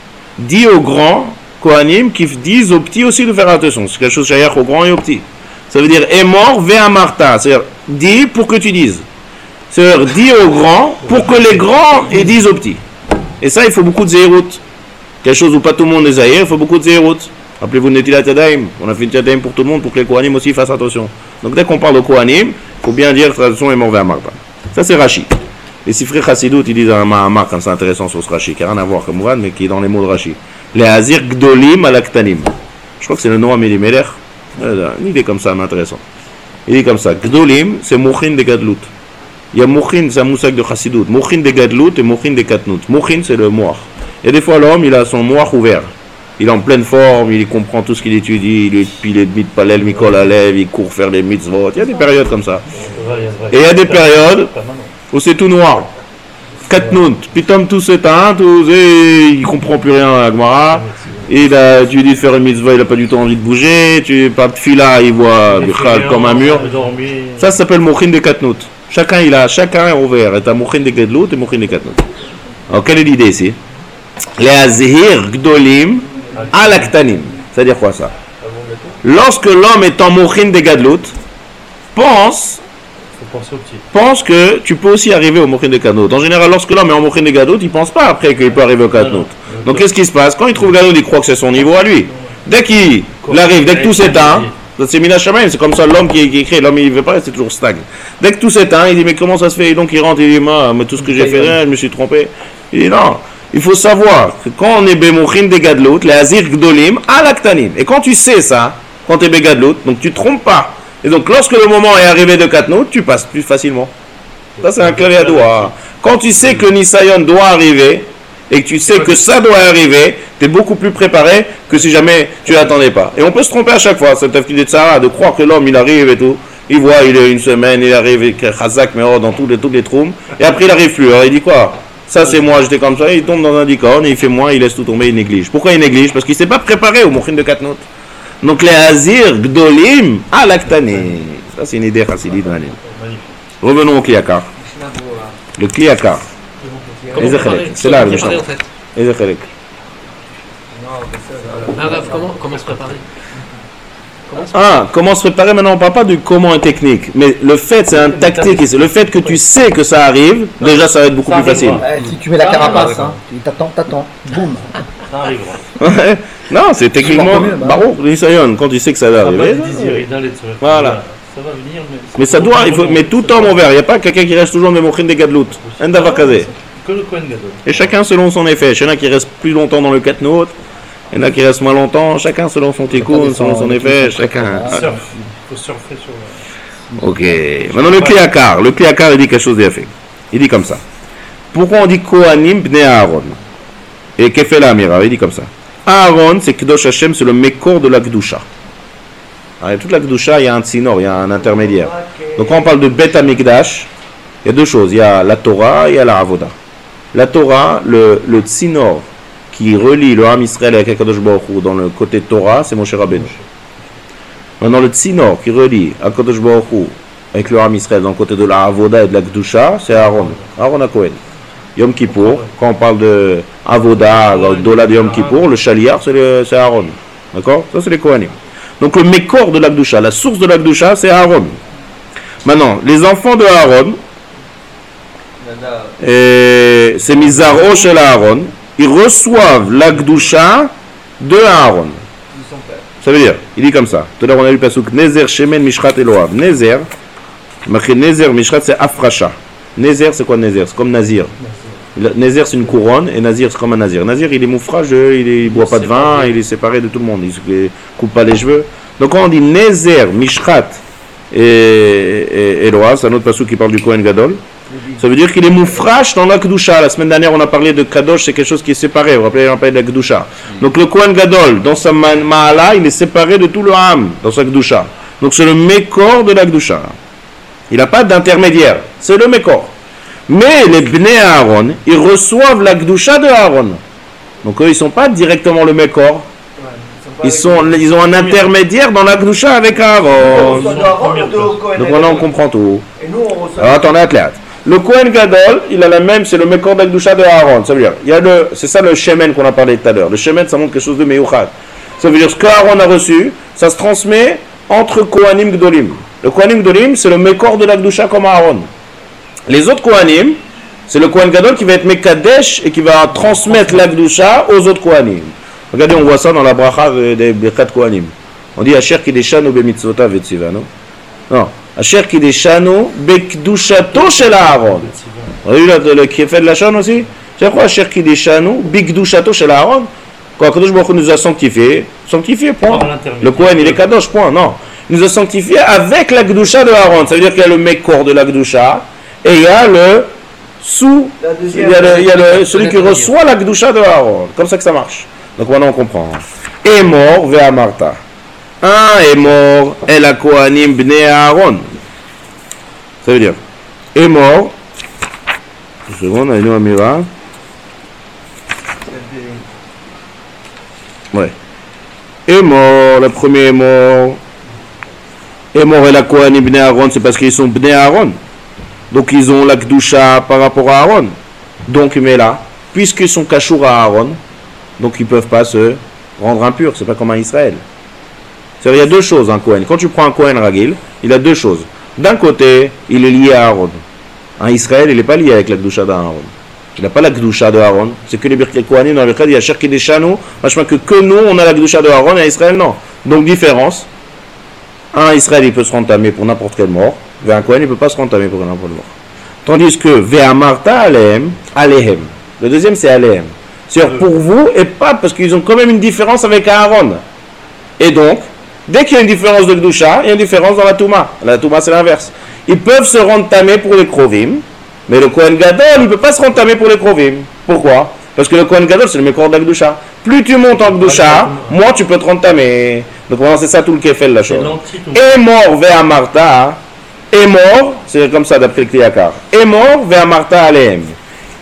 dis aux grands Kohanim qui disent aux petits aussi de faire attention. C'est quelque chose Shayach aux grands et aux petits. Ça veut dire est mort vers Martha, c'est-à-dire dis pour que tu dises. C'est-à-dire dis aux grands pour que les grands et disent aux petits. Et ça, il faut beaucoup de zérout. Quelque chose où pas tout le monde est zahir, il faut beaucoup de zérout. Rappelez-vous de Netilat Yadayim. On a fait une Yadayim pour tout le monde, pour que les Kohanim aussi fassent attention. Donc dès qu'on parle de Kohanim, il faut bien dire traduction est mort vers Martha. Ça, c'est Rashi. Les Sifrei Chassidut, ils disent un Mahamar comme c'est intéressant sur ce Rashi, qui n'a rien à voir comme Mouvan, mais qui est dans les mots de Rashi. Les Hazir Gdolim Alaktanim. Je crois que c'est le nom à Mélimelech. Une idée comme ça, mais intéressant. Il dit comme ça Gdolim, c'est Mouchin de Gadlut. Il y a Mouchin, c'est un moussak de Chassidut. Mouchin de Gadlut et Mouchin de Katnout. Mouchin, c'est le moir. Et des fois, l'homme, il a son moir ouvert. Il est en pleine forme, il comprend tout ce qu'il étudie, il est pilé de mitpalel, mikol alev, il court faire les mitzvot. Il y a des périodes comme ça. Et il y a des périodes où c'est tout noir. Katnout. Pitom tout s'éteint, tout, et il comprend plus rien à la Gemara. Il a, tu lui dis de faire une mitzvah, il n'a pas du tout envie de bouger. Tu pas de fila, il voit Bichal comme un mur. Ça, ça s'appelle Mouchin de Katnout. Chacun, il a, chacun est ouvert. Et à Mouchin de Gadlut et Mouchin de Katnout. Alors, quelle est l'idée ici? Les Azhir Gdolim Alaktanim. C'est-à-dire quoi ça? Lorsque l'homme est en Mouchin de Gadlut, pense, pense que tu peux aussi arriver au Mouchin de Katnout. En général, lorsque l'homme est en Mouchin de Gadlut, il ne pense pas après qu'il peut arriver au Katnout. Donc, qu'est-ce qui se passe? Quand il trouve Gadlut, il croit que c'est son niveau à lui. Dès qu'il arrive, dès que tout s'éteint, c'est Mina Shamaim, c'est comme ça l'homme qui, qui écrit, l'homme il ne veut pas rester toujours stagne. Dès que tout s'éteint, il dit mais comment ça se fait? Et donc il rentre, il dit moi, mais tout ce que j'ai fait, rien, je me suis trompé. Il dit non, il faut savoir que quand on est Bemouchin de Gadlut, les Azir Gdolim Alaktanim. Et quand tu sais ça, quand tu es Begadlut, donc tu ne te trompes pas. Et donc lorsque le moment est arrivé de Katnout, tu passes plus facilement. Ça c'est un clavier doigt. Quand tu sais que Nisayon doit arriver, et que tu sais que ça doit arriver, tu es beaucoup plus préparé que si jamais tu ne l'attendais pas. Et on peut se tromper à chaque fois, c'est le tafkid de Tzara, de croire que l'homme il arrive et tout, il voit, il est une semaine, il arrive avec Chazak, mais oh, dans tous les, tous les troums, et après il n'arrive plus. Alors il dit quoi? Ça c'est moi, j'étais comme ça, il tombe dans un dicône et il fait moins, il laisse tout tomber, il néglige. Pourquoi il néglige? Parce qu'il ne s'est pas préparé au mochin de Katnot. Donc les Hazir, Gdolim, Alaktane. Ça c'est une idée chassidite. Revenons au Kliakar. Le Kliakar. C'est là le méchant. Comment, comment se préparer? Ah, comment se préparer? Maintenant on ne parle pas du comment est technique, mais le fait c'est un tactique, le fait que tu sais que ça arrive, déjà ça va être beaucoup plus facile. Ouais, si tu mets la carapace, hein, tu t'attends, t'attends, boum. Ça arrivera. Non, c'est techniquement Baruch Nisayon, quand tu sais que ça va arriver. Voilà. Ça va venir, mais... Mais ça doit, il faut, mais tout homme envers, il n'y a pas quelqu'un qui reste toujours dans les mochin des gadlout. Un davakazé. Que le Kohen Gadol. Et chacun selon son effet. Il y en a qui restent plus longtemps dans le Katnot, il y en a qui restent moins longtemps, chacun selon son tikkun, selon son effet, chacun. Il faut surfer sur le... Ok. Maintenant le Kliakar. Le Kliakar il dit quelque chose d'effet. Il dit comme ça. Pourquoi on dit Kohanim bnei Aaron? Et qu'est fait la Amira? Il dit comme ça. Aaron, c'est Kdosh Hashem, c'est le Mekor de la Gdusha. Alors, toute la Gdusha, il y a un tsinor, il y a un intermédiaire. Donc quand on parle de Bet Amikdash, il y a deux choses. Il y a la Torah et il y a la Avoda. La Torah, le, le tsinor qui relie le Ham Israël avec Akadosh Baruch Hu dans le côté Torah, c'est Moshe Rabbeinu. Maintenant le tsinor qui relie Akadosh Baruch Hu avec le Ham Israël dans le côté de la Avoda et de la Gdusha, c'est Aaron. Aaron à Kohen. Yom Kippour, quand on parle de Avoda, Dola de Yom Kippour, le Shaliar, c'est, c'est Aaron. D'accord? Ça, c'est les Kohanim. Donc, le Mekor de l'Akdusha, la source de l'Akdusha, c'est Aaron. Maintenant, les enfants de Aaron, et c'est Mizaro chez Aaron, ils reçoivent l'Akdusha de Aaron. Ça veut dire, il dit comme ça. Tout à l'heure, on a lu le pasuk Nezer, Shemen, Mishrat, Eloav. Nezer, marqué Nezer, Mishrat, c'est Afrasha. Nezer, c'est quoi Nezer? C'est comme Nazir. Nézer c'est une couronne et Nazir c'est comme un Nazir. Nazir il est moufrageux, il ne boit pas de vin, il est séparé de tout le monde, il ne coupe pas les cheveux. Donc quand on dit Nézer, Mishrat et Eloah, c'est un autre passage qui parle du Kohen Gadol, ça veut dire qu'il est moufrage dans la Kedusha. La semaine dernière on a parlé de Kadosh, c'est quelque chose qui est séparé, vous vous rappelez on a parlé de la Kedusha. Donc le Kohen Gadol dans sa Mahala il est séparé de tout le Ham dans sa Kedusha. Donc c'est le Mekor de la Kedusha. Il n'a pas d'intermédiaire, c'est le Mekor. Mais les Bnei Aaron, ils reçoivent la Gdusha de Aaron. Donc eux, ils ne sont pas directement le Mekor. Ils, sont, ils ont un intermédiaire dans la Gdusha avec Aaron. Donc maintenant, on comprend tout. Alors attendez, athlète. Le Kohen Gadol, il a la même, c'est le Mekor de la Gdusha de Aaron. Ça veut dire, il y a le, c'est ça le Shemen qu'on a parlé tout à l'heure. Le Shemen, ça montre quelque chose de Meyuchad. Ça veut dire, ce qu'Aaron a reçu, ça se transmet entre Kohanim Gdolim. Le Kohanim Gdolim, c'est le Mekor de la Gdusha comme Aaron. Les autres Kohanim, c'est le Kohen Gadol qui va être Mekadesh et qui va transmettre la Gdusha aux autres Kohanim. Regardez, on voit ça dans la bracha des Birkat Kohanim. On dit Asher Kideshanu Bemitzvotav Vetziva, non? Non. Asher Kideshanu Bekdushato Shel Aaron. On a vu le qui fait de la chaîne aussi? C'est quoi Asher Kideshanu Bekdushato Shel Aaron? Quand Kadosh Baruch Hu nous a sanctifiés, sanctifié, point. Le Kohen, il est Kadosh, point, non. Il nous a sanctifiés avec la Gdusha de Aaron. Ça veut dire qu'il y a le Mekor de la Gdusha. Et il y a le sous, il y a, le, il y a le, celui qui reçoit la Gdusha de Aaron. Comme ça que ça marche. Donc maintenant on comprend. Et mort, Vea Martha. Un est mort, et la Kohanim bnei Aaron. Ça veut dire, est mort. Une seconde, Aïnou Amira. Ouais. Est mort, le premier est mort. Est mort, et la Kohanim bnei Aaron, c'est parce qu'ils sont bnei Aaron. Donc ils ont la Gdusha par rapport à Aaron. Donc mais là, puisqu'ils sont kashour à Aaron, donc ils ne peuvent pas se rendre impurs. C'est pas comme un Israël. C'est-à-dire, il y a deux choses un Kohen. Quand tu prends un Kohen Ragil, il a deux choses. D'un côté, il est lié à Aaron. Un Israël, il n'est pas lié avec la Gdusha d'Aaron. Il n'a pas la Gdusha de Aaron. C'est que les Birkat Kohanim dans le Birkat, il y a Asher Kideshanu, machin que que nous, on a la Gdusha de Aaron et à Israël, non. Donc différence. Un Israël, il peut se rendre tamé pour n'importe quelle mort. Vers un Kohen, il ne peut pas se rendre tamé pour n'importe quelle mort. Tandis que Vea Martha Alehem, Alehem. Le deuxième, c'est Alehem. C'est-à-dire pour vous et pas parce qu'ils ont quand même une différence avec Aaron. Et donc, dès qu'il y a une différence de Gdusha, il y a une différence dans la Touma. La Touma, c'est l'inverse. Ils peuvent se rendre tamés pour les Krovim, mais le Kohen Gadol, il ne peut pas se rendre tamé pour les Krovim. Pourquoi? Parce que le Kohen Gadol, c'est le Mekor de la Gdusha. Plus tu montes en Gdusha, moins tu peux te rendre tamé. Donc vraiment, c'est ça tout le kefel, la chose. Et mort Vea Martha, et mort, c'est comme ça d'après le Kliakar. Et mort Vea Martha Alehem.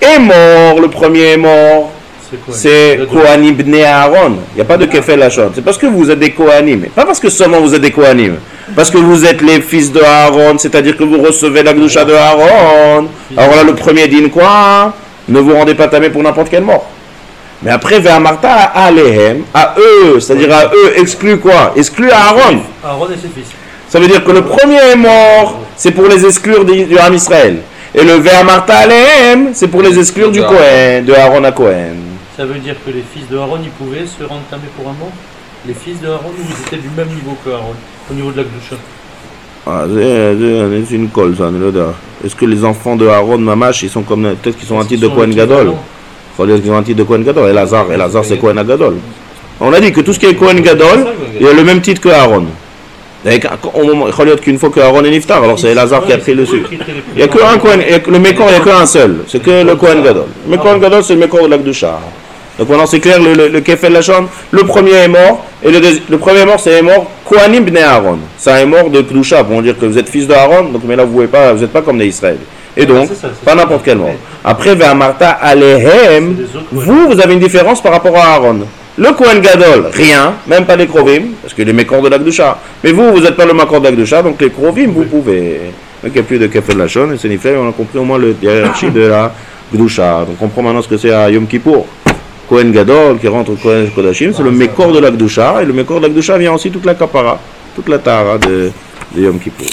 est mort, le premier est mort, c'est Kohanim Bnei Aaron. Il n'y a pas de Kefel Lachon. C'est parce que vous êtes des Kohanim. Pas parce que seulement vous êtes des Kohanim. Parce que vous êtes les fils de Aaron, c'est-à-dire que vous recevez la Gdusha de Aaron. Alors là, le premier dit quoi? Ne vous rendez pas tamé pour n'importe quel mort. Mais après, vers Martha, à Alehem, à eux, c'est-à-dire à eux, exclut quoi? Exclut Aaron. Aaron et ses fils. Ça veut dire que le premier est mort, c'est pour les exclure du, du Ham Israël. Et le vers Martha Alehem, c'est pour les exclure du Kohen, de Aaron à Kohen. Ça veut dire que les fils de Aaron, ils pouvaient se rendre tamés pour un mort? Les fils de Aaron, ils étaient du même niveau que Aaron, au niveau de la Gdusha. Ah, c'est une colle, ça, est-ce que les enfants de Aaron, Mamash, ils sont comme, peut-être qu'ils sont un titre de Kohen Gadol? Il faut dire qu'ils ont un titre de Kohen Gadol. Elazar, Elazar c'est Kohen Gadol. On a dit que tout ce qui est Kohen Gadol, il a le même titre que Aaron. Il faut dire qu'une fois que Aaron est Niftar, alors c'est Elazar qui a pris le dessus. Il n'y a qu'un Kohen, le Mekor, il n'y a qu'un seul, c'est que le Kohen Gadol. Le Kohen Gadol, c'est le Mekor de la Gdusha. Donc maintenant c'est clair, le, le, le Kefel Lachon, le premier est mort, et le, le premier est mort, c'est est mort Kohanim Bnei Aaron. Ça est mort de Gdusha, pour dire que vous êtes fils de Aaron, donc mais là vous n'êtes pas, pas comme des Israël. Et donc, ah, ça, pas n'importe quel mort. Après, vers Martha Alehem, vous, vous avez une différence par rapport à Aaron. Le Kohen Gadol, rien, même pas les Krovim, parce que les Mekor de la Gdusha. Mais vous, vous n'êtes pas le Makor de la Gdusha, donc les Krovim, vous pouvez. Donc il n'y a plus de Kefel Lachon, et c'est Niflé, on a compris au moins le hiérarchie de la Gdusha. Donc on comprend maintenant ce que c'est à Yom Kippour. Kohen Gadol, qui rentre au Kohen Kodashim, c'est le Mekor de la Gdusha, et le Mekor de la Gdusha vient aussi toute la Kapara, toute la Tahara de, de Yom Kippour.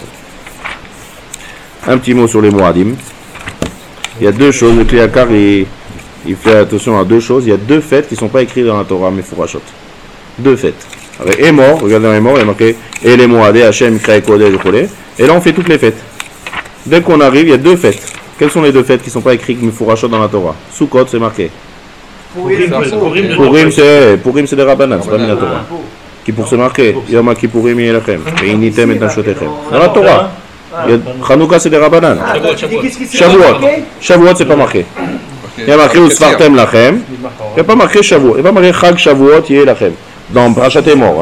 Un petit mot sur les Moadim. Il y a deux choses. Le Kliakar, il, il fait attention à deux choses. Il y a deux fêtes qui ne sont pas écrites dans la Torah, mais Fourachot. Deux fêtes. Avec Emor, regardez Emor, il y a marqué et les Moadé, Hachem, Kraï, Kodé, Jokholé. Et là, on fait toutes les fêtes. Dès qu'on arrive, il y a deux fêtes. Quelles sont les deux fêtes qui ne sont pas écrites, mais Fourachot dans la Torah? Sukkot, c'est marqué. Purim, c'est Purim, c'est des Rabbanan, c'est pas mis dans la Torah. Qui pour se marquer, Yom Kippourim, Yelachem. Et Initem et Nashotechem. Dans la Torah. Hanouka c'est des Rabbanan. Shavuot. Shavuot c'est pas marqué. Il y a marqué Usfartem Lachem. Il n'y a pas marqué Shavuot. Il n'y a pas marqué Chag Shavuot Yeh Lachem. Dans Parashat Emor.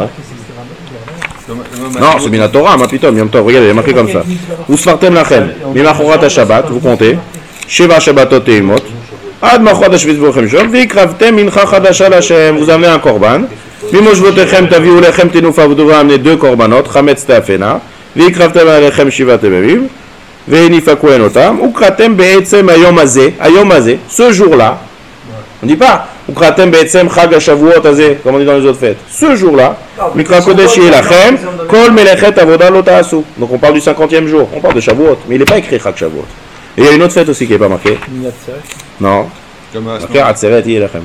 Non, c'est bien la Torah, ma pitom, Yom Tov. Regardez, il y a marqué comme ça. Usfartem Lachem. Mimachorat Shabbat, vous comptez. Sheva Shabbatot Teimot. Ad Machot Ashvit Vochem Shom. Vikravtem Mincha Chadasha Lachem. Vous amenez un korban. Mimoshvotechem Taviou Lechem Tenufa. Vous devrez amener deux korbanot. Chametz Teafena. ויקרבתם עליכם שבעת ימים, וניפקו אותם, וקראתם בעצם היום הזה, היום הזה, ce jour-là, on dit pas, וקראתם בעצם חג השבועות הזה, comme on dit dans les autres fêtes, ce jour-là, מקרא קודש יהיה לכם, כל מלאכת עבודה לא תעשו. Donc on parle du cinquantième jour, on parle de Shavuot, mais il n'est pas écrit חג שבועות. Et il y a une autre fête aussi qui n'est pas marquée. Non. marqué עצרת יהיה לכם.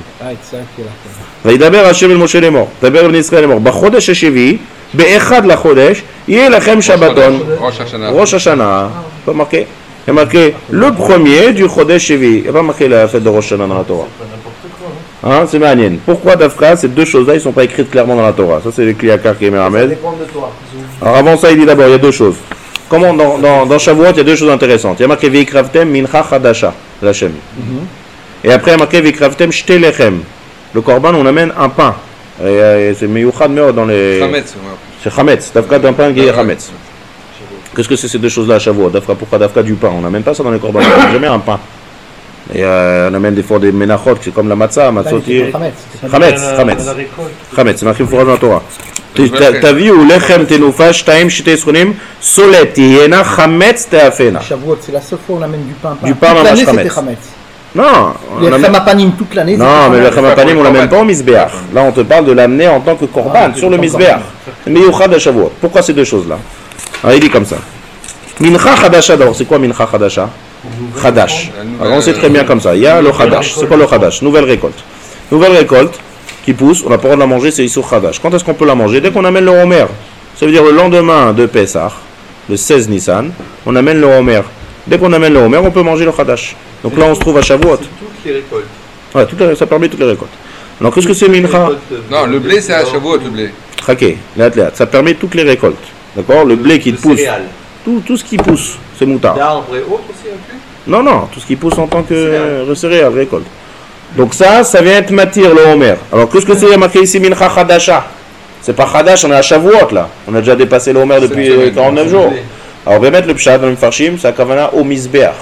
וידבר השם אל משה לאמור, דבר אל בני ישראל לאמור, בחודש השביעי, באחד לחודש, יהיה לכם שבתון, ראש השנה, pas marqué. Il y a marqué le premier du Chodesh Shevi. Il n'y a pas marqué la fête de Rosh Hashanah dans la Torah. Hein, c'est Manien. Pourquoi Dafka, ces deux choses-là, ils ne sont pas écrites clairement dans la Torah? Ça, c'est les Kliakar qui est Meramed. Alors avant ça, il dit d'abord, il y a deux choses. Comment dans, dans, dans Shavuot, il y a deux choses intéressantes. Il y a marqué Vikravtem Mincha Chadasha, l'Hachem. Et après, il y a marqué Vikravtem Shte Lechem. Le korban, on amène un pain. Et, et c'est Meyuchad Meod dans les. Chametz. C'est Chametz. Dafka d'un pain qui est Chametz. Qu'est-ce que c'est ces deux choses-là à Shavuot? Dafka, pourquoi Dafka du pain? On n'amène pas ça dans les corbans. On n'amène jamais un pain. Et euh, on amène des fois des menachot, c'est comme la matzah, matzoti. Chametz, Chametz. Chametz, c'est marqué dans la Torah. T'as vu où lechem tenufa shtaim shite sronim solet yena chametz teafena. Shavuot, c'est la seule fois où on amène du pain. Du pain, toute l'année, c'était Chametz. Non, les chamapanim toute l'année. Non, mais le chamapanim on l'amène pas au misbeach. Là, on te parle de l'amener en tant que korban sur le misbeach. Mais yuchad à Shavuot. Pourquoi ces deux choses-là? Alors il dit comme ça. Mincha chadasha d'abord, c'est quoi mincha chadasha? Chadash. Alors on sait très bien comme ça. Il y a le chadash. C'est quoi le chadash? Nouvelle récolte. Nouvelle récolte qui pousse. On n'a pas le droit de la manger, c'est issur chadash. Quand est-ce qu'on peut la manger? Dès qu'on amène le homer. Ça veut dire le lendemain de Pessah, le seize Nissan, on amène le homer. Dès qu'on amène le homer, on peut manger le chadash. Donc là, on se trouve à Shavuot. C'est toutes les récoltes. Ouais, toutes les, ça permet toutes les récoltes. Alors qu'est-ce que c'est mincha? Non, le blé c'est à Shavuot, le blé. Traqué, ça permet toutes les récoltes. D'accord? Le blé qui le pousse. Céréales. Tout, tout ce qui pousse, c'est moutard. D'arbres et autres aussi inclus? Non, non, tout ce qui pousse en tant que céréales, récolte. Donc ça, ça vient être matir le homer. Alors qu'est-ce que c'est marqué ici mincha chadasha? C'est pas chadash, on est à Shavuot là. On a déjà dépassé le homer depuis quarante-neuf jours. Alors on va mettre le pshat dans le farshim, c'est la kavana au misbeach.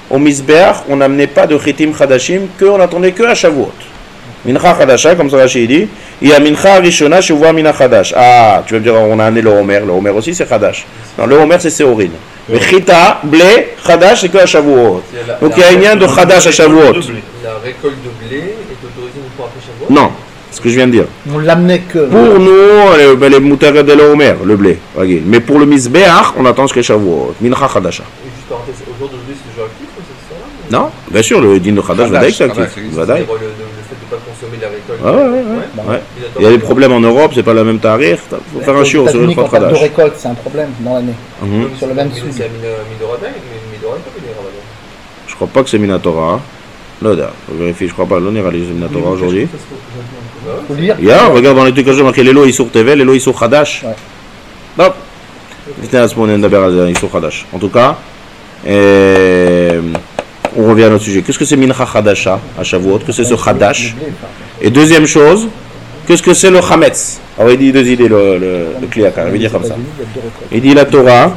au Mizbeach, on n'amenait pas de Chitim Chadashim, qu'on attendait que à Shavuot. Mincha Chadasha, comme ça Rashi dit, il y a Mincha Rishona, Shavua Mina Chadash. Ah, tu vas me dire, on a amené le Homer, le Homer aussi c'est Chadash. Non, le Homer c'est Séorine. Mais Chita, blé, Chadash, c'est que à Shavuot. Donc il y a un lien de Chadash à Shavuot. La récolte de blé est autorisée une fois après Shavuot? Non, c'est ce que je viens de dire. On l'amenait que. Pour nous, les, ben, les moutères de l'Homer, le blé. Okay. Mais pour le Mizbeach, on attend jusqu'à Shavuot. Mincha Chadasha. Et juste parenthèse, au jour d'aujourd'hui, c'est toujours actif ou c'est ça? Non, bien sûr, le din de Chadash, Vadaï, c'est actif. Vadaï. Le, le, le fait de ne pas consommer la récolte. Ah ouais, ouais, ouais. ouais. Il y a des problèmes en Europe, c'est pas la même tarif. Il faut faire un chiot sur le Quand Chadash. de récolte, c'est un problème dans l'année. Mm-hmm. Sur le même sou. C'est à Midoradin, mais Midoradin, pas Midoradin. Je crois pas que c'est Minatora. Là, faut vérifier, je crois pas. Là, on est réalisé Minatora aujourd'hui. Faut lire. Yeah, regarde dans les trucs que j'ai marqué l'élo Issour Tevel, l'élo Issour Chadash. Non. C'était à ce moment là Issour Chadash. En tout cas, on revient à notre sujet. Qu'est-ce que c'est Mincha Chadasha à Shavuot? Qu'est-ce que c'est ce Chadash? Et deuxième chose, qu'est-ce que c'est le Chametz? Alors il dit deux idées, le, le, le Kliakar, il veut dire comme ça. Il dit la Torah,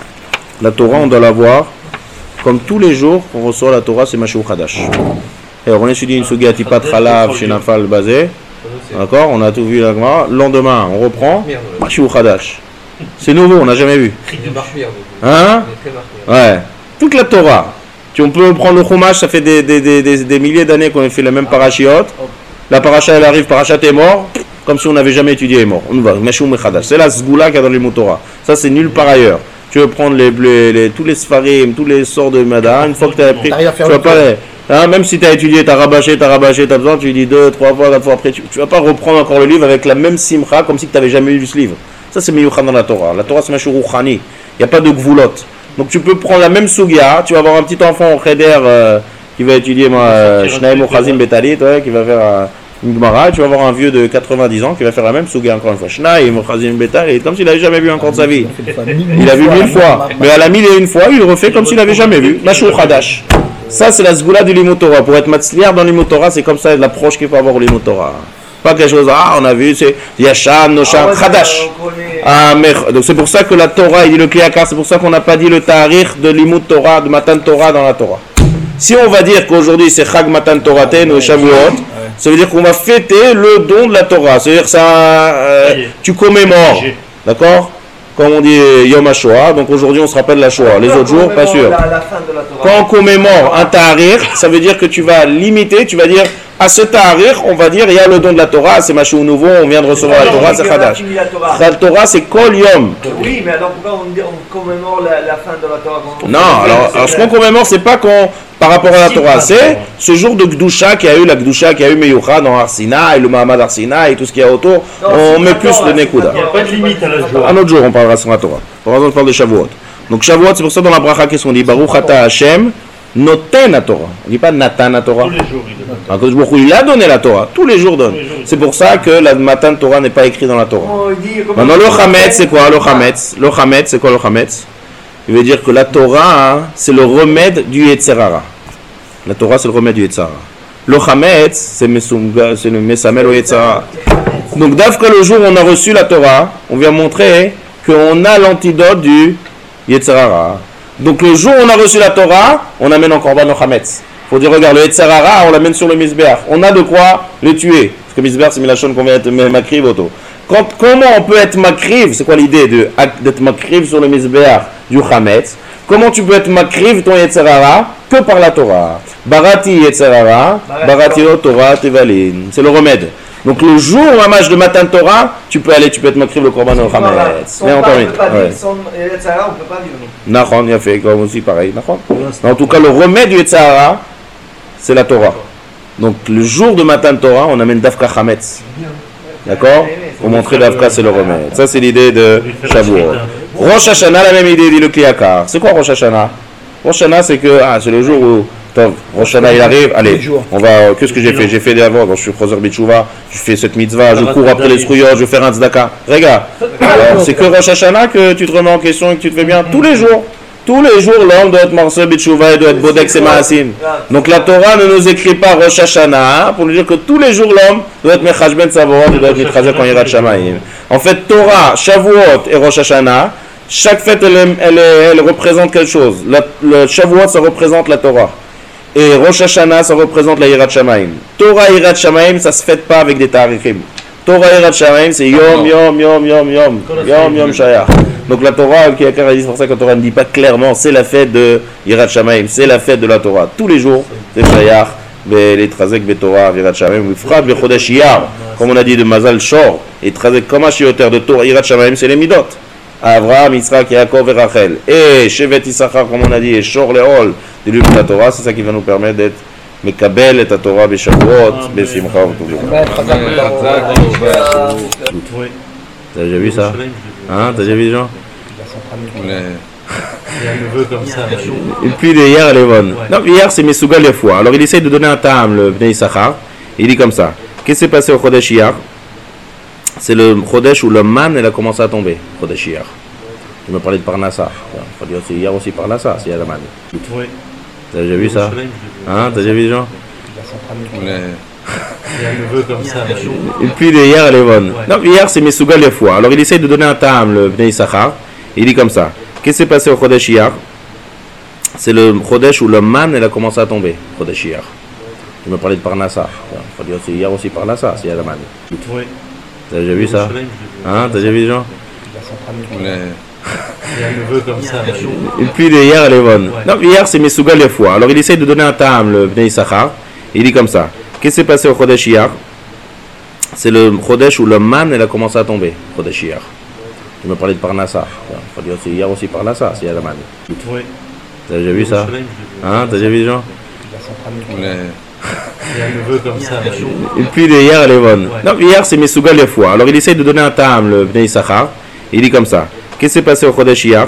la Torah on doit la voir comme tous les jours qu'on reçoit la Torah, c'est Mashiach Chadash. Alors on étudie une Sugia Tipat Chalav chez Nafal Bazé, d'accord? On a tout vu là. Le lendemain, on reprend Mashiach Chadash. C'est nouveau, on n'a jamais vu. Hein? Ouais. Toute la Torah. On peut prendre le Chumash, ça fait des, des, des, des, des milliers d'années qu'on a fait la même parashiot. La paracha elle arrive, parachat est mort, comme si on n'avait jamais étudié est mort. On va, Mashiach Chadash. C'est la Sgoula qu'il y a dans les Torah. Ça c'est nul par ailleurs. Tu veux prendre les, les, les, tous les Sfarim, tous les sorts de Mada, une fois que tu as appris, tu vas pas les, hein, même si tu as étudié, tu as rabâché, tu as rabâché, tu as besoin, tu dis deux, trois fois, quatre fois après, tu ne vas pas reprendre encore le livre avec la même simcha comme si tu n'avais jamais lu ce livre. Ça c'est Miyuchan dans la Torah. La Torah c'est Mashiach Rouchani. Il n'y a pas de gvulot. Donc tu peux prendre la même Sugia, tu vas avoir un petit enfant au Cheder euh, qui va étudier Shnaim Ochazim Betalit, ouais, qui va faire euh, une Gemara, tu vas avoir un vieux de quatre-vingt-dix ans qui va faire la même Sugia encore une fois. Shnaim Ochazim Betalit, comme s'il n'avait jamais vu encore de sa vie. Il a vu mille fois, mais à la mille et une fois, il le refait comme s'il n'avait jamais vu. Mashiach Chadash. Ça c'est la Sgoula du Limut Torah. Pour être matzliar dans Limut Torah, c'est comme ça l'approche qu'il faut avoir au Limut Torah. Pas quelque chose, ah on a vu, c'est Yashan, Noshan, Chadash. Ah, mais, donc c'est pour ça que la Torah, il dit le Kliakar, c'est pour ça qu'on n'a pas dit le Tarikh de Limut Torah, de Matan Torah dans la Torah. Si on va dire qu'aujourd'hui c'est Chag Matan Torah Ten ou Shavuot, ça veut dire qu'on va fêter le don de la Torah. C'est-à-dire ça, euh, tu commémores, d'accord? Comme on dit Yom HaShoah, donc aujourd'hui on se rappelle la Shoah, les autres jours, pas sûr. Quand on commémore un Tarikh, ça veut dire que tu vas limiter, tu vas dire à ce Tarikh, on va dire il y a le don de la Torah, c'est Mashiach nouveau, on vient de recevoir la Torah, c'est Chadash. La Torah c'est Kol Yom. Oui, mais alors pourquoi on, dit, on commémore la, la fin de la Torah? Non, alors, alors ce qu'on commémore, c'est pas qu'on, par rapport à la Torah, c'est ce jour de Gdusha qui a eu la Gdusha qui a eu Meyucha dans Arsina et le Mahamad Arsina et tout ce qu'il y a autour, non, on met plus le Nekuda. Il n'y a pas de limite à la joie. Un autre jour, on parlera sur la Torah. Par exemple, on parle de Shavuot. Donc Shavuot, c'est pour ça dans la bracha, qu'est-ce qu'on dit? Baruch Ata Hashem, Noten la Torah. On ne dit pas Natan la Torah. Tous les jours, il donne. Il a donné la Torah. Tous les jours donne. C'est pour ça que la Matan Torah n'est pas écrit dans la Torah. Oh, dit, Maintenant, le Chametz, c'est quoi le Chametz? Le Chametz, c'est quoi le Chametz? Il veut dire que la Torah, hein, c'est le remède du Yetzer Hara. La Torah, c'est le remède du Yetzer Hara. Le Chametz, c'est le Mesamel au Yetzer Hara. Donc, d'après le jour où on a reçu la Torah, on vient montrer qu'on a l'antidote du Yetzer Hara. Donc, le jour où on a reçu la Torah, on amène en korban le Chametz. Il faut dire, regarde, le Yetzer Hara, on l'amène sur le Mizbeach. On a de quoi le tuer. Parce que Mizbeach, c'est Milachon qu'on vient être makriv auto. Quand, comment on peut être makriv? C'est quoi l'idée de, d'être makriv sur le Mizbeach du Chametz? Comment tu peux être makriv ton Yetzer Hara que par la Torah? Barati Yetzer Hara, Barati o Torah Tevalin. C'est le remède. Donc le jour où un match de matin de Torah, tu peux aller, tu peux être makriv le korban au Chametz. Mais on termine. Son Yetzer Hara, on ne peut pas dire non. Nahon, il a fait comme aussi pareil. Nahon. En tout cas, le remède du Yetzer Hara, c'est la Torah. Donc le jour de matin de Torah, on amène Dafka Chametz. D'accord? Pour montrer Dafka, c'est le remède. Ça, c'est l'idée de Shavuot. Rosh Hashanah, la même idée, dit le Kliakar. C'est quoi Rosh Hashanah? Rosh Hashanah, c'est que, ah, c'est le jour où, attends, Rosh Hashanah, il arrive. Allez, on va, qu'est-ce que j'ai fait? J'ai fait des avant, je suis Choser Bitshuva, je fais cette mitzvah, je cours après les Sruyot, je vais faire un tzedaka. Regarde, alors, c'est que Rosh Hashanah que tu te remets en question et que tu te fais bien tous les jours. Tous les jours, l'homme doit être Marcel Bitshuva et doit être Bodek Semaasim. Donc la Torah ne nous écrit pas Rosh Hashanah pour nous dire que tous les jours, l'homme doit être Mechashben Savorot et doit être Mitrajet quand Yirat Shamayim. En fait, Torah, Shavuot et Rosh Hashanah, Chaque fête, elle, est- elle, est- elle représente quelque chose. La- le Shavuot, ça représente la Torah. Et Rosh Hashanah, ça représente la Yirat Shamayim. Torah Yirat Shamayim, ça se fête pas avec des tarikhim. Torah Yirat Shamayim, c'est Yom, Yom, Yom, Yom, Yom, Yom, Yom, Shayach. Donc la Torah, qui a dit, c'est pour ça que la Torah ne dit pas clairement, c'est la fête de Yirat Shamayim, c'est la fête de la Torah. Tous les jours, c'est Shayach, les Trazek, les Torah, Yirat Shamayim, Frat, le Chodesh Iyar, comme on a dit de Mazal Shor, et Trazek, comme Hashioter de Torah, Yirat Shamayim, c'est les Midot. Avraham, Yitzhak, Yaakov et Rachel. Et Shevet Issachar, comme on a dit, et Shor Leol, de l'huile de la Torah, c'est ça qui va nous permettre d'être Mekabel et la Torah, Beshavuot, Besimcha, Oui. T'as déjà vu ça? Hein? T'as déjà vu, Jean? Il y a un neveu comme ça. Et puis de hier, elle est bonne. Non, hier, c'est Mesougal les fois. Alors il essaye de donner un tam, le Bnei Issachar. Il dit comme ça. Qu'est-ce qui s'est passé au Chodesh Iyar? C'est le Chodesh où le man, elle a commencé à tomber. Chodesh Iyar. Tu me parlais de Parnassa. Il faut dire c'est hier aussi Parnassa, c'est Yalaman. Oui. T'as déjà vu ça? Hein? T'as déjà vu, Jean? Il y a un neveu comme ça. Et puis de hier, elle est bonne. Non, hier, c'est Mesougal les fois. Alors il essaye de donner un tam, le Bnei Issachar. Il dit comme ça. Qu'est-ce qui s'est passé au Chodesh Iyar? C'est le Chodesh où le man, elle a commencé à tomber. Chodesh Iyar. Tu me parlais de Parnassa. Il faut dire c'est hier aussi Parnassa, c'est Yalaman. Oui. T'as déjà vu ça? Hein? T'as déjà vu, Jean? Il y a un neveu comme ça. Et puis de hier, elle est bonne. Non, hier, c'est Mesougal les fois. Alors il essaye de donner un tam, le Bnei Issachar. Il dit comme ça. Qu'est-ce qui s'est passé au Chodesh Iyar? C'est le Chodesh où le man, elle a commencé à tomber. Chodesh Iyar. Tu me parlais de Parnassa. Il faut dire c'est hier aussi Parnassa, c'est Yalaman. Oui. T'as déjà vu ça? Hein? T'as déjà vu, Jean? Il y a un neveu comme ça. Et puis de hier, elle est bonne. Non, hier, c'est Mesougal les fois. Alors il essaye de donner un tam, le Bnei Issachar. Il dit comme ça. Qu'est-ce qui s'est passé au Chodesh Iyar?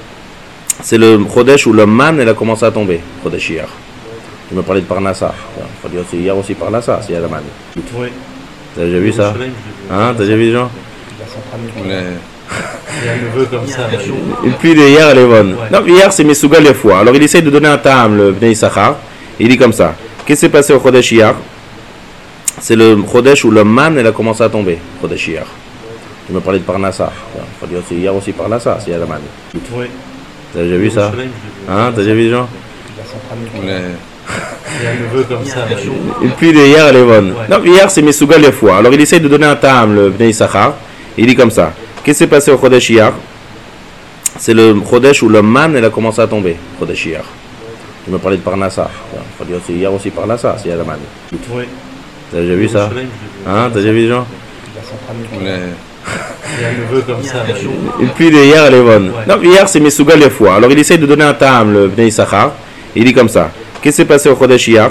C'est le Chodesh où le man, elle a commencé à tomber. Chodesh Iyar. Tu me parlais de Parnassa. Il faut dire c'est hier aussi Parnassa, c'est Yalaman. Oui. T'as déjà vu ça? Hein? T'as déjà vu, Jean? Il y a un neveu comme ça. Et puis de hier, elle est bonne. Non, hier, c'est Mesougal les fois. Alors il essaye de donner un tam, le Bnei Issachar. Il dit comme ça. Qu'est-ce qui s'est passé au Chodesh Iyar? C'est le Chodesh où le man, elle a commencé à tomber. Chodesh Iyar. Tu me parlais de Parnassa. Il faut dire c'est hier aussi Parnassa, c'est Yalaman. Oui. T'as déjà vu ça? Hein? T'as déjà vu, Jean? Il y a un neveu comme ça. Et puis de hier, elle est bonne. Non, hier, c'est Mesougal les fois. Alors il essaye de donner un tam, le Bnei Issachar. Il dit comme ça. Qu'est-ce qui s'est passé au Chodesh Iyar? C'est le Chodesh où le man, elle a commencé à tomber. Chodesh Iyar. Tu me parlais de Parnassa. Il faut dire c'est hier aussi Parnassa, c'est Yalaman. Oui. T'as déjà vu ça? Hein? T'as déjà vu, Jean? Il y a un neveu comme ça. Et puis de hier, elle est bonne. Non, hier, c'est Mesougal les fois. Alors il essaye de donner un tam, le Bnei Issachar. Il dit comme ça. Qu'est-ce qui s'est passé au Chodesh Iyar?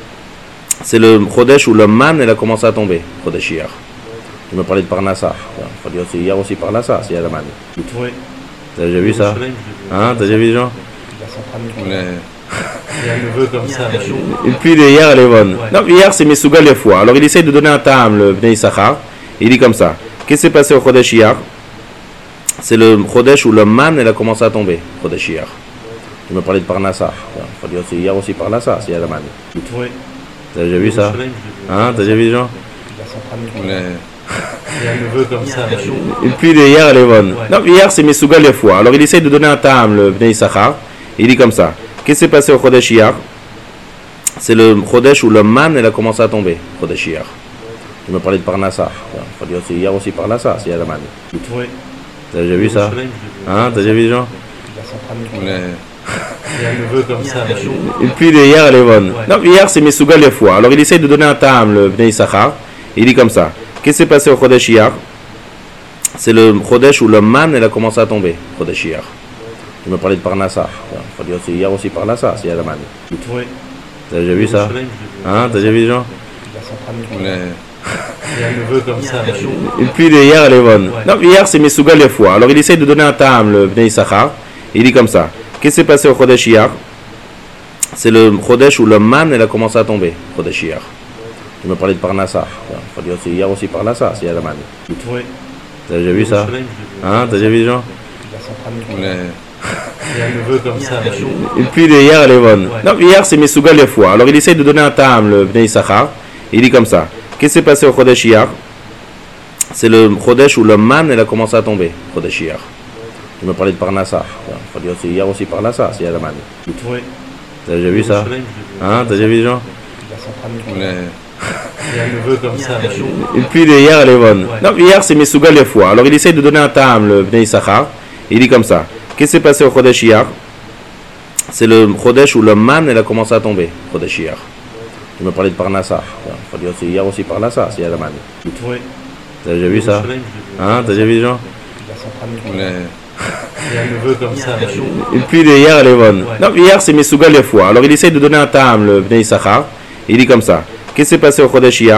C'est le Chodesh où le man, elle a commencé à tomber. Chodesh Iyar. Tu me parlais de Parnassa. Il faut dire c'est hier aussi Parnassa, c'est Yalaman. Oui. T'as déjà vu ça? Hein? T'as déjà vu, Jean? Il y a un neveu comme ça. Et puis de hier, elle est bonne. Non, hier, c'est Mesougal les fois. Alors il essaye de donner un tam, le Bnei Issachar. Il dit comme ça. Qu'est-ce qui s'est passé au Chodesh Iyar? C'est le Chodesh où le man, elle a commencé à tomber. Chodesh Iyar. Tu me parlais de Parnassa. Il faut dire c'est hier aussi Parnassa, c'est Yalaman. Oui. T'as déjà vu ça? Hein? T'as déjà vu, Jean? Il y a un neveu comme ça. Et puis de hier, elle est bonne. Non, hier, c'est Mesougal les fois. Alors il essaye de donner un tam, le Bnei Issachar. Il dit comme ça. Qu'est-ce qui s'est passé au Chodesh Iyar? C'est le Chodesh où le man, elle a commencé à tomber. Chodesh Iyar. Tu me parlais de Parnassa. Il faut dire c'est hier aussi Parnassa, c'est Yalaman. Oui. T'as déjà vu ça? Hein? T'as déjà vu, Jean? Il y a un neveu comme ça. Et puis de hier, elle est bonne. Non, hier, c'est Mesougal les fois. Alors il essaye de donner un tam, le Bnei Issachar. Il dit comme ça. Qu'est-ce qui s'est passé au Chodesh Iyar? C'est le Chodesh où le man, elle a commencé à tomber. Chodesh Iyar. Tu me parlais de Parnassa. Il faut dire c'est hier aussi Parnassa, c'est Yalaman. Oui. T'as déjà vu ça? Hein? T'as déjà vu, Jean? Il y a un neveu comme ça. Et puis de hier, elle est bonne. Non, hier, c'est Mesougal les fois. Alors il essaye de donner un tam, le Bnei Issachar. Il dit comme ça. Qu'est-ce qui s'est passé au Chodesh Iyar? C'est le Chodesh où le man, elle a commencé à tomber. Chodesh Iyar. Tu me parlais de Parnassa. Il faut dire c'est hier aussi Parnassa, c'est Yalaman. Oui. T'as déjà vu ça? Hein? T'as déjà vu, Jean? Il y a un neveu comme ça. Et puis de hier, elle est bonne. Non, hier, c'est Mesougal les fois. Alors il essaye de donner un tam, le Bnei Issachar. Il dit comme ça. Qu'est-ce qui s'est passé au Chodesh Iyar? C'est le Chodesh où le man, elle a commencé à tomber. Chodesh Iyar. Tu Tu m'as parlé de Parnassa. Il faut dire aussi hier aussi Parnassa, c'est Yadaman. Oui. T'as déjà vu ça? Hein? T'as déjà vu les gens? Il y a un neveu comme ça. Et puis de hier, elle est bonne. Ouais. Non, hier, c'est Mesougal les fois. Alors, il essaie de donner un tam, le Bnei Issachar. Il dit comme ça. Qu'est-ce qui s'est passé au Chodesh hier? C'est le Chodesh où le man, elle a commencé à tomber. Chodesh hier. Tu m'as parlé de Parnassa. Il faut dire aussi hier aussi Parnassa, c'est Yadaman. Oui. T'as déjà vu ça? Hein? T'as déjà vu les gens? Il y a un neveu comme ça. Et puis de hier, elle est bonne. Ouais. Non, hier, c'est Mesougal les fois. Alors, il essaie de donner un tam, le Bnei Issachar. Il dit comme ça. Qu'est-ce qui s'est passé au Chodesh hier?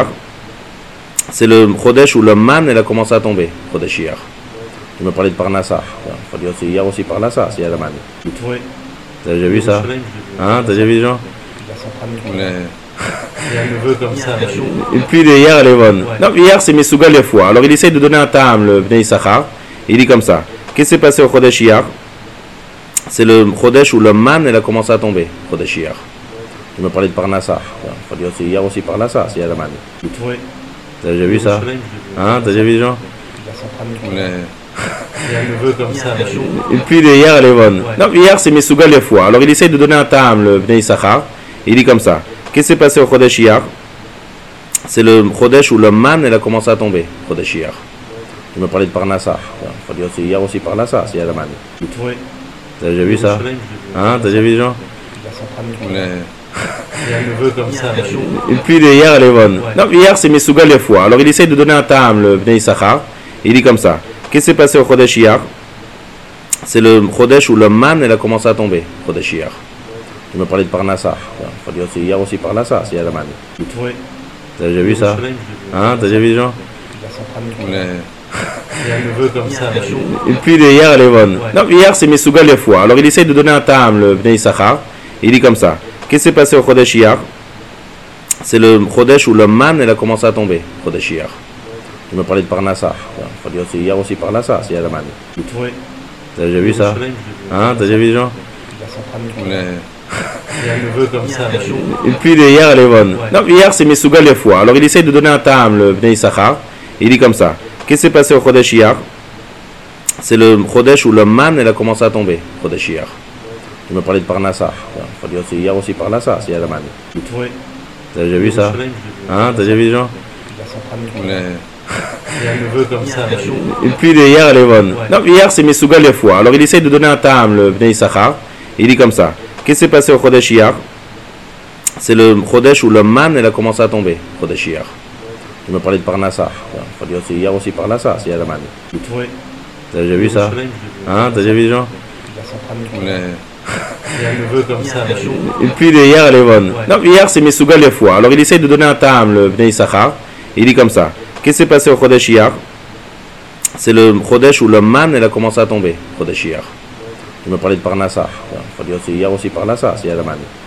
C'est le Chodesh où le man, elle a commencé à tomber. Chodesh hier. Tu m'as parlé de Parnassa. Il faut dire aussi hier aussi Parnassa, c'est Yadaman. Oui. T'as déjà vu ça? Hein? T'as déjà vu les gens? Il y a un neveu comme ça. Et puis de hier, elle est bonne. Ouais. Non, hier, c'est Mesougal les fois. Alors, il essaie de donner un tam, le Bnei Issachar. Il dit comme ça. Qu'est-ce qui s'est passé au Chodesh hier? C'est le Chodesh où le man, elle a commencé à tomber. Chodesh hier. Tu m'as parlé de Parnassa. Il faut dire aussi hier aussi Parnassa, c'est Yadaman. Oui. T'as déjà vu ça? Hein? T'as déjà vu les gens? Il y a un neveu comme ça. Et puis de hier, elle est bonne. Ouais. Non, hier, c'est Mesougal les fois. Alors, il essaie de donner un tam, le Bnei Issachar. Il dit comme ça. Qu'est-ce qui s'est passé au Chodesh hier? C'est le Chodesh où le man, elle a commencé à tomber. Chodesh hier. Tu m'as parlé de Parnassa. Il faut dire aussi hier aussi Parnassa, c'est Yadaman. Oui. T'as déjà vu ça? Hein? T'as déjà vu les gens? Il y a un neveu comme ça. Et puis de hier, elle est bonne. Ouais. Non, hier, c'est Mesougal les fois. Alors, il essaie de donner un tam, le Bnei Issachar. Il dit comme ça. Qu'est-ce qui s'est passé au Chodesh hier? C'est le Chodesh où le man, elle a commencé à tomber. Chodesh hier. Tu m'as parlé de Parnassa. Il faut dire aussi hier aussi Parnassa, c'est Yadaman. Oui. T'as déjà vu ça? Hein? T'as déjà vu les gens? Il y a un neveu comme ça. Et puis de hier, elle est bonne. Ouais. Non, hier, c'est Mesougal les fois. Alors, il essaie de donner un tam, le Bnei Issachar. Il dit comme ça. Qu'est-ce qui s'est passé au Chodesh hier? C'est le Chodesh où le man, elle a commencé à tomber. Chodesh hier. Tu m'as parlé de Parnassa. Il faut dire aussi hier aussi Parnassa, c'est Yadaman. Oui. T'as déjà vu ça? Hein? T'as déjà vu les gens? Il y a un neveu comme ça. Et puis de hier, elle est bonne. Ouais. Non, hier, c'est Mesougal les fois. Alors, il essaie de donner un tam, le Bnei Issachar. Il dit comme ça. Qu'est-ce qui s'est passé au Chodesh hier? C'est le Chodesh où le man, elle a commencé à tomber. Chodesh hier. Tu m'as parlé de Parnassa. Il faut dire aussi hier aussi Parnassa, c'est Yadaman. Oui. T'as déjà vu ça? Hein? T'as déjà vu les gens? Il y a un neveu comme ça. Et puis de hier, elle est bonne. Ouais. Non, hier, c'est Mesougal les fois. Alors, il essaie de donner un tam, le Bnei Issachar. Il dit comme ça. Qu'est-ce qui s'est passé au Chodesh hier? C'est le Chodesh où le man, elle a commencé à tomber. Chodesh hier. Tu m'as parlé de Parnassa. Il faut dire aussi hier aussi Parnassa, c'est Yadaman. Oui. T'as déjà vu ça? Hein? T'as déjà vu les gens? Il y a un neveu comme ça. Et puis de hier, elle est bonne. Ouais. Non, hier, c'est Mesougal les fois. Alors, il essaie de donner un tam, le Bnei Issachar. Il dit comme ça. Qu'est-ce qui s'est passé au Chodesh hier? C'est le Chodesh où le man, elle a commencé à tomber. Chodesh hier. Tu m'as parlé de Parnassa. Il faut dire aussi hier aussi Parnassa, c'est Yadaman.